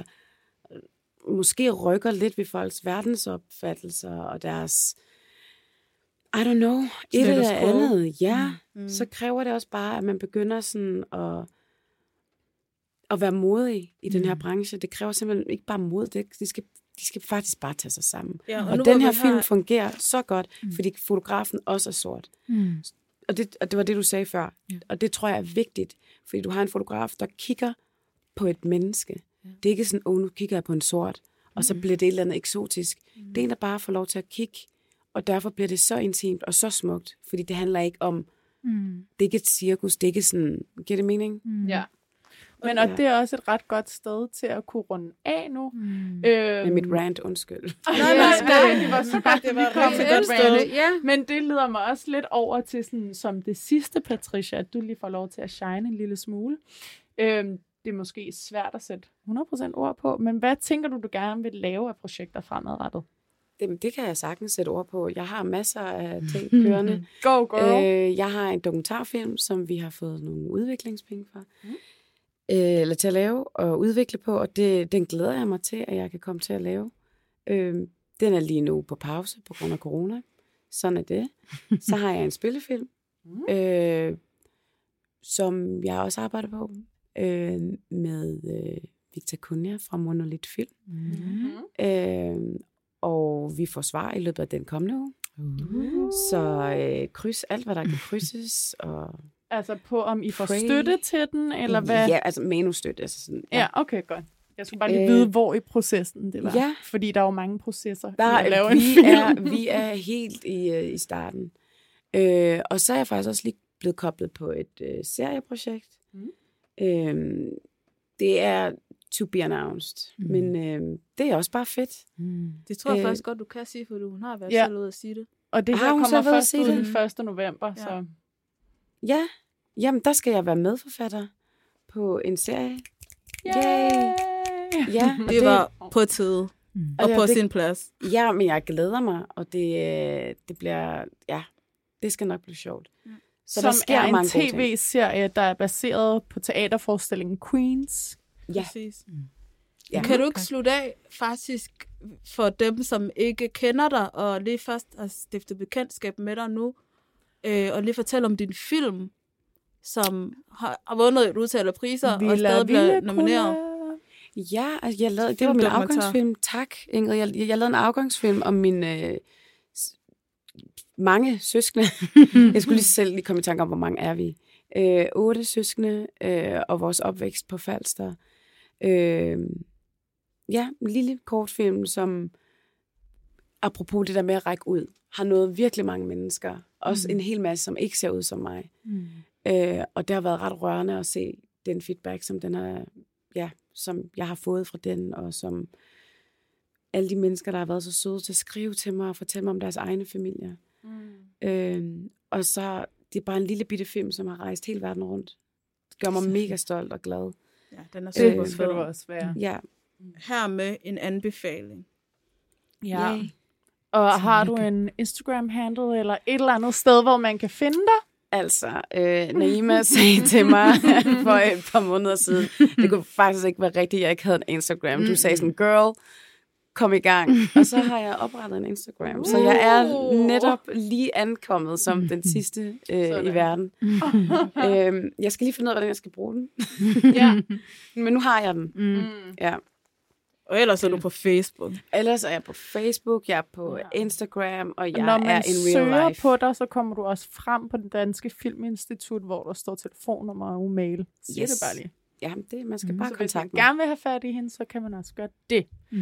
[SPEAKER 6] måske rykker lidt ved folks verdensopfattelser og deres, I don't know, et
[SPEAKER 4] Status
[SPEAKER 6] eller
[SPEAKER 4] quo.
[SPEAKER 6] andet, ja,
[SPEAKER 4] Mm.
[SPEAKER 6] så kræver det også bare, at man begynder sådan at, at være modig i den her branche. Det kræver simpelthen ikke bare mod, det, de, skal, de skal faktisk bare tage sig sammen.
[SPEAKER 4] Ja,
[SPEAKER 6] og
[SPEAKER 4] nu
[SPEAKER 6] den
[SPEAKER 4] hvor
[SPEAKER 6] her
[SPEAKER 4] vi
[SPEAKER 6] film
[SPEAKER 4] har-
[SPEAKER 6] fungerer så godt, mm. fordi fotografen også er sort.
[SPEAKER 5] Mm.
[SPEAKER 6] Og det, og det var det, du sagde før.
[SPEAKER 5] Ja.
[SPEAKER 6] Og det tror jeg er vigtigt, fordi du har en fotograf, der kigger på et menneske. Ja. Det er ikke sådan, åh, oh, nu kigger jeg på en sort, og så bliver det et eller andet eksotisk. Mm. Det er en, der bare får lov til at kigge, og derfor bliver det så intimt og så smukt, fordi det handler ikke om,
[SPEAKER 5] Mm.
[SPEAKER 6] det er ikke et cirkus, det er ikke sådan, giver det mening?
[SPEAKER 5] Mm.
[SPEAKER 3] Ja. Men og
[SPEAKER 6] Ja.
[SPEAKER 3] det er også et ret godt sted til at kunne runde af nu.
[SPEAKER 5] Mm.
[SPEAKER 3] Øhm,
[SPEAKER 6] Med mit rant, undskyld.
[SPEAKER 3] Nej, nej, nej, det var så godt,
[SPEAKER 4] Det var
[SPEAKER 3] vi kom
[SPEAKER 4] rigtig
[SPEAKER 3] til
[SPEAKER 4] godt
[SPEAKER 3] det
[SPEAKER 4] sted.
[SPEAKER 3] rant.
[SPEAKER 5] Ja.
[SPEAKER 3] Men det leder mig også lidt over til sådan, som det sidste, Patricia, at du lige får lov til at shine en lille smule. Øhm, det er måske svært at sætte hundrede procent ord på, men hvad tænker du, du gerne vil lave af projekter fremadrettet?
[SPEAKER 6] Det, det kan jeg sagtens sætte ord på. Jeg har masser af ting kørende.
[SPEAKER 3] Go, girl!
[SPEAKER 6] Øh, jeg har en dokumentarfilm, som vi har fået nogle udviklingspenge for. Mm. Øh, eller til at lave og udvikle på, og det, den glæder jeg mig til, at jeg kan komme til at lave. Øh, den er lige nu på pause på grund af corona. Sådan er det. Så har jeg en spillefilm, mm. øh, som jeg også arbejder på, øh, med øh, Victor Cunha fra Monolith Film.
[SPEAKER 3] Mm.
[SPEAKER 6] Øh, og vi får svar i løbet af den kommende uge.
[SPEAKER 5] Uh.
[SPEAKER 6] Så øh, kryds alt, hvad der kan krydses. Og
[SPEAKER 3] Altså på, om I får
[SPEAKER 6] Pray.
[SPEAKER 3] støtte til den, eller hvad?
[SPEAKER 6] Ja, altså manustøtte. Altså sådan,
[SPEAKER 3] Ja, okay, godt. Jeg skulle bare lige
[SPEAKER 6] Øh,
[SPEAKER 3] vide, hvor i processen det var.
[SPEAKER 6] ja.
[SPEAKER 3] Fordi der er jo mange processer
[SPEAKER 6] Der,
[SPEAKER 3] i at lave en
[SPEAKER 6] vi,
[SPEAKER 3] film.
[SPEAKER 6] er, vi er helt i, øh, i starten. Øh, og så er jeg faktisk også lige blevet koblet på et øh, serieprojekt.
[SPEAKER 3] Mm.
[SPEAKER 6] Øh, det er to be announced. Mm. Men øh, det er også bare fedt.
[SPEAKER 5] Mm.
[SPEAKER 4] Det tror jeg
[SPEAKER 6] Øh,
[SPEAKER 4] faktisk godt, du kan sige, for du har været
[SPEAKER 3] ja.
[SPEAKER 4] selv ude at sige det.
[SPEAKER 3] Og det
[SPEAKER 6] Har
[SPEAKER 3] her
[SPEAKER 6] hun
[SPEAKER 3] kommer
[SPEAKER 6] så været at
[SPEAKER 3] først
[SPEAKER 6] sige
[SPEAKER 3] ud
[SPEAKER 6] det?
[SPEAKER 3] den første november,
[SPEAKER 4] Ja.
[SPEAKER 3] så...
[SPEAKER 6] Ja, jamen der skal jeg være medforfatter på en serie. Yay! Ja, og
[SPEAKER 4] Det var på tide
[SPEAKER 5] Mm.
[SPEAKER 4] og
[SPEAKER 6] ja,
[SPEAKER 4] på
[SPEAKER 6] det-
[SPEAKER 4] sin plads.
[SPEAKER 6] Ja, men jeg glæder mig, og det, øh, det bliver, ja, det skal nok blive sjovt. Så
[SPEAKER 3] Som
[SPEAKER 6] der sker
[SPEAKER 3] er en
[SPEAKER 6] mange gode ting.
[SPEAKER 3] tv-serie, der er baseret på teaterforestillingen Queens.
[SPEAKER 6] Ja.
[SPEAKER 4] Præcis.
[SPEAKER 6] Ja.
[SPEAKER 4] Kan du ikke slutte af faktisk for dem, som ikke kender dig, og lige først har stiftet bekendtskab med dig nu, øh, og lige fortælle om din film, som har, har vundet et udtal af priser, og stadig bliver nomineret.
[SPEAKER 6] Ja, altså, jeg lavede, det var min
[SPEAKER 4] Filmdokumentar.
[SPEAKER 6] afgangsfilm. Tak, Ingrid. Jeg, jeg, jeg lavede en afgangsfilm om mine øh, s- mange søskende. Jeg skulle lige selv lige komme i tanke om, hvor mange er vi. Øh, otte søskende øh, og vores opvækst på Falster. Øh, ja, en lille kortfilm, som apropos det der med at række ud, har nået virkelig mange mennesker. Også mm. en hel masse, som ikke ser ud som mig.
[SPEAKER 5] Mm.
[SPEAKER 6] Øh, og det har været ret rørende at se den feedback, som den har, ja, som jeg har fået fra den, og som alle de mennesker, der har været så søde til at skrive til mig og fortælle mig om deres egne familier. Mm. Øh, og så det er bare en lille bitte film, som har rejst hele verden rundt. Det gør mig mega stolt og glad.
[SPEAKER 4] Ja, den er
[SPEAKER 3] Det
[SPEAKER 4] super
[SPEAKER 3] skal du
[SPEAKER 4] fed.
[SPEAKER 3] også være.
[SPEAKER 6] Ja.
[SPEAKER 4] Her med en anbefaling.
[SPEAKER 3] Ja.
[SPEAKER 6] Yay.
[SPEAKER 3] Og har du en Instagram-handle eller et eller andet sted, hvor man kan finde dig?
[SPEAKER 6] Altså, øh, Naima sagde til mig for et par måneder siden, det kunne faktisk ikke være rigtigt, at jeg ikke havde en Instagram. Du sagde sådan, girl, kom i gang. Og så har jeg oprettet en Instagram. Så jeg er netop lige ankommet som den sidste øh, i verden. øhm, jeg skal lige finde ud af, hvordan jeg skal bruge den.
[SPEAKER 3] Ja.
[SPEAKER 6] Men nu har jeg den.
[SPEAKER 3] Mm.
[SPEAKER 6] Ja.
[SPEAKER 4] Og ellers er du på Facebook.
[SPEAKER 6] Ellers er jeg på Facebook, jeg er på Instagram, og jeg
[SPEAKER 3] Når
[SPEAKER 6] er
[SPEAKER 3] man
[SPEAKER 6] in real
[SPEAKER 3] søger
[SPEAKER 6] life.
[SPEAKER 3] på dig, så kommer du også frem på den Danske Filminstitut, hvor der står telefonnummer og mail. Sig
[SPEAKER 6] Yes.
[SPEAKER 3] det bare lige.
[SPEAKER 6] Ja, det, man skal bare
[SPEAKER 3] Så hvis man
[SPEAKER 6] kontakte mig.
[SPEAKER 3] gerne vil have fat i hende, så kan man også gøre det.
[SPEAKER 5] Mm.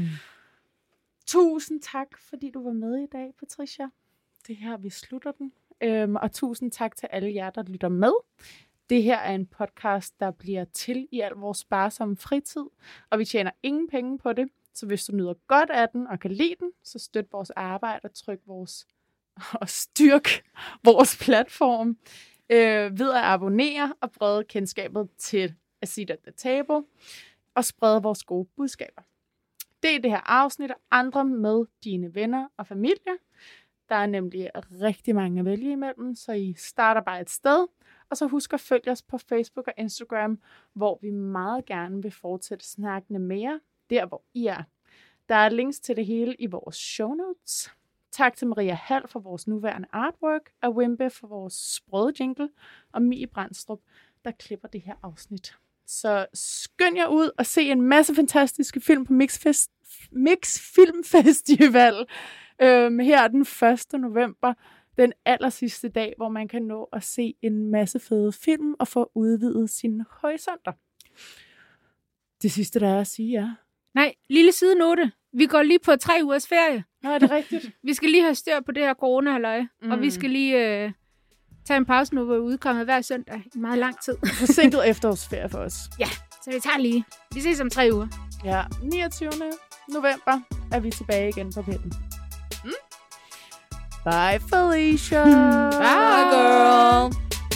[SPEAKER 3] Tusind tak, fordi du var med i dag, Patricia. Det her, vi slutter den. Øhm, og tusind tak til alle jer, der lytter med. Det her er en podcast, der bliver til i al vores sparsomme fritid, og vi tjener ingen penge på det. Så hvis du nyder godt af den og kan lide den, så støt vores arbejde og tryk vores og styrk vores platform. øh, ved at abonnere og brede kendskabet til A Seat at the Table og sprede vores gode budskaber. Del det her afsnit og andre med dine venner og familie. Der er nemlig rigtig mange at vælge imellem, så I starter bare et sted. Og så husk at følge os på Facebook og Instagram, hvor vi meget gerne vil fortsætte snakkende mere, der hvor I er. Der er links til det hele i vores show notes. Tak til Maria Hall for vores nuværende artwork, og Wimbe for vores sprøde jingle, og Mie Brandstrup, der klipper det her afsnit. Så skynd jer ud og se en masse fantastiske film på Mix, Fest, Mix Film Festival. Øhm, her er den første november, den aller sidste dag, hvor man kan nå at se en masse fede film og få udvidet sine horisonter. Det sidste, der er at sige, er...
[SPEAKER 5] Nej, lille sidenote. Vi går lige på tre ugers ferie.
[SPEAKER 3] Nå, er det rigtigt?
[SPEAKER 5] Vi skal lige have styr på det her corona-halløj, mm. og vi skal lige øh, tage en pause nu, hvor vi er udkommet hver søndag i meget lang tid.
[SPEAKER 3] Forsinket efterårsferie for os.
[SPEAKER 5] Ja, så vi tager lige. Vi ses om tre uger.
[SPEAKER 3] Ja, niogtyvende november er vi tilbage igen på pinden. Mm. Bye, Felicia.
[SPEAKER 5] Bye, girl.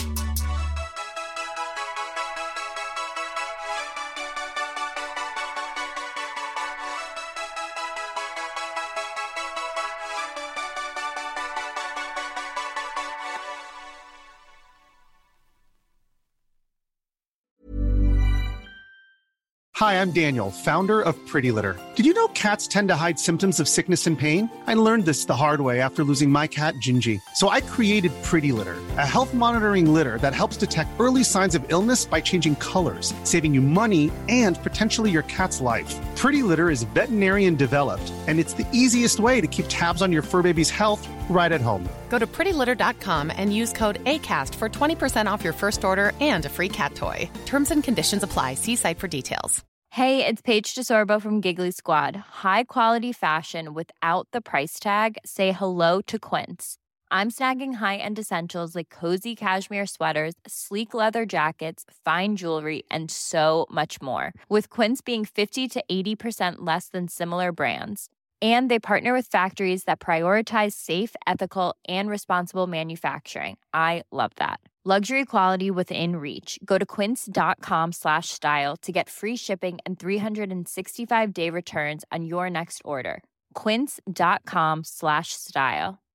[SPEAKER 7] Hi, I'm Daniel, founder of Pretty Litter. Did you know cats tend to hide symptoms of sickness and pain? I learned this the hard way after losing my cat, Gingy. So I created Pretty Litter, a health monitoring litter that helps detect early signs of illness by changing colors, saving you money and potentially your cat's life. Pretty Litter is veterinarian developed, and it's the easiest way to keep tabs on your fur baby's health right at home.
[SPEAKER 8] Go to pretty litter dot com and use code ACAST for twenty percent off your first order and a free cat toy. Terms and conditions apply. See site for details.
[SPEAKER 9] Hey, it's Paige DeSorbo from Giggly Squad. High quality fashion without the price tag. Say hello to Quince. I'm snagging high-end essentials like cozy cashmere sweaters, sleek leather jackets, fine jewelry, and so much more. With Quince being fifty to eighty percent less than similar brands. And they partner with factories that prioritize safe, ethical, and responsible manufacturing. I love that. Luxury quality within reach. Go to quince.com slash style to get free shipping and three sixty-five day returns on your next order. Quince.com slash style.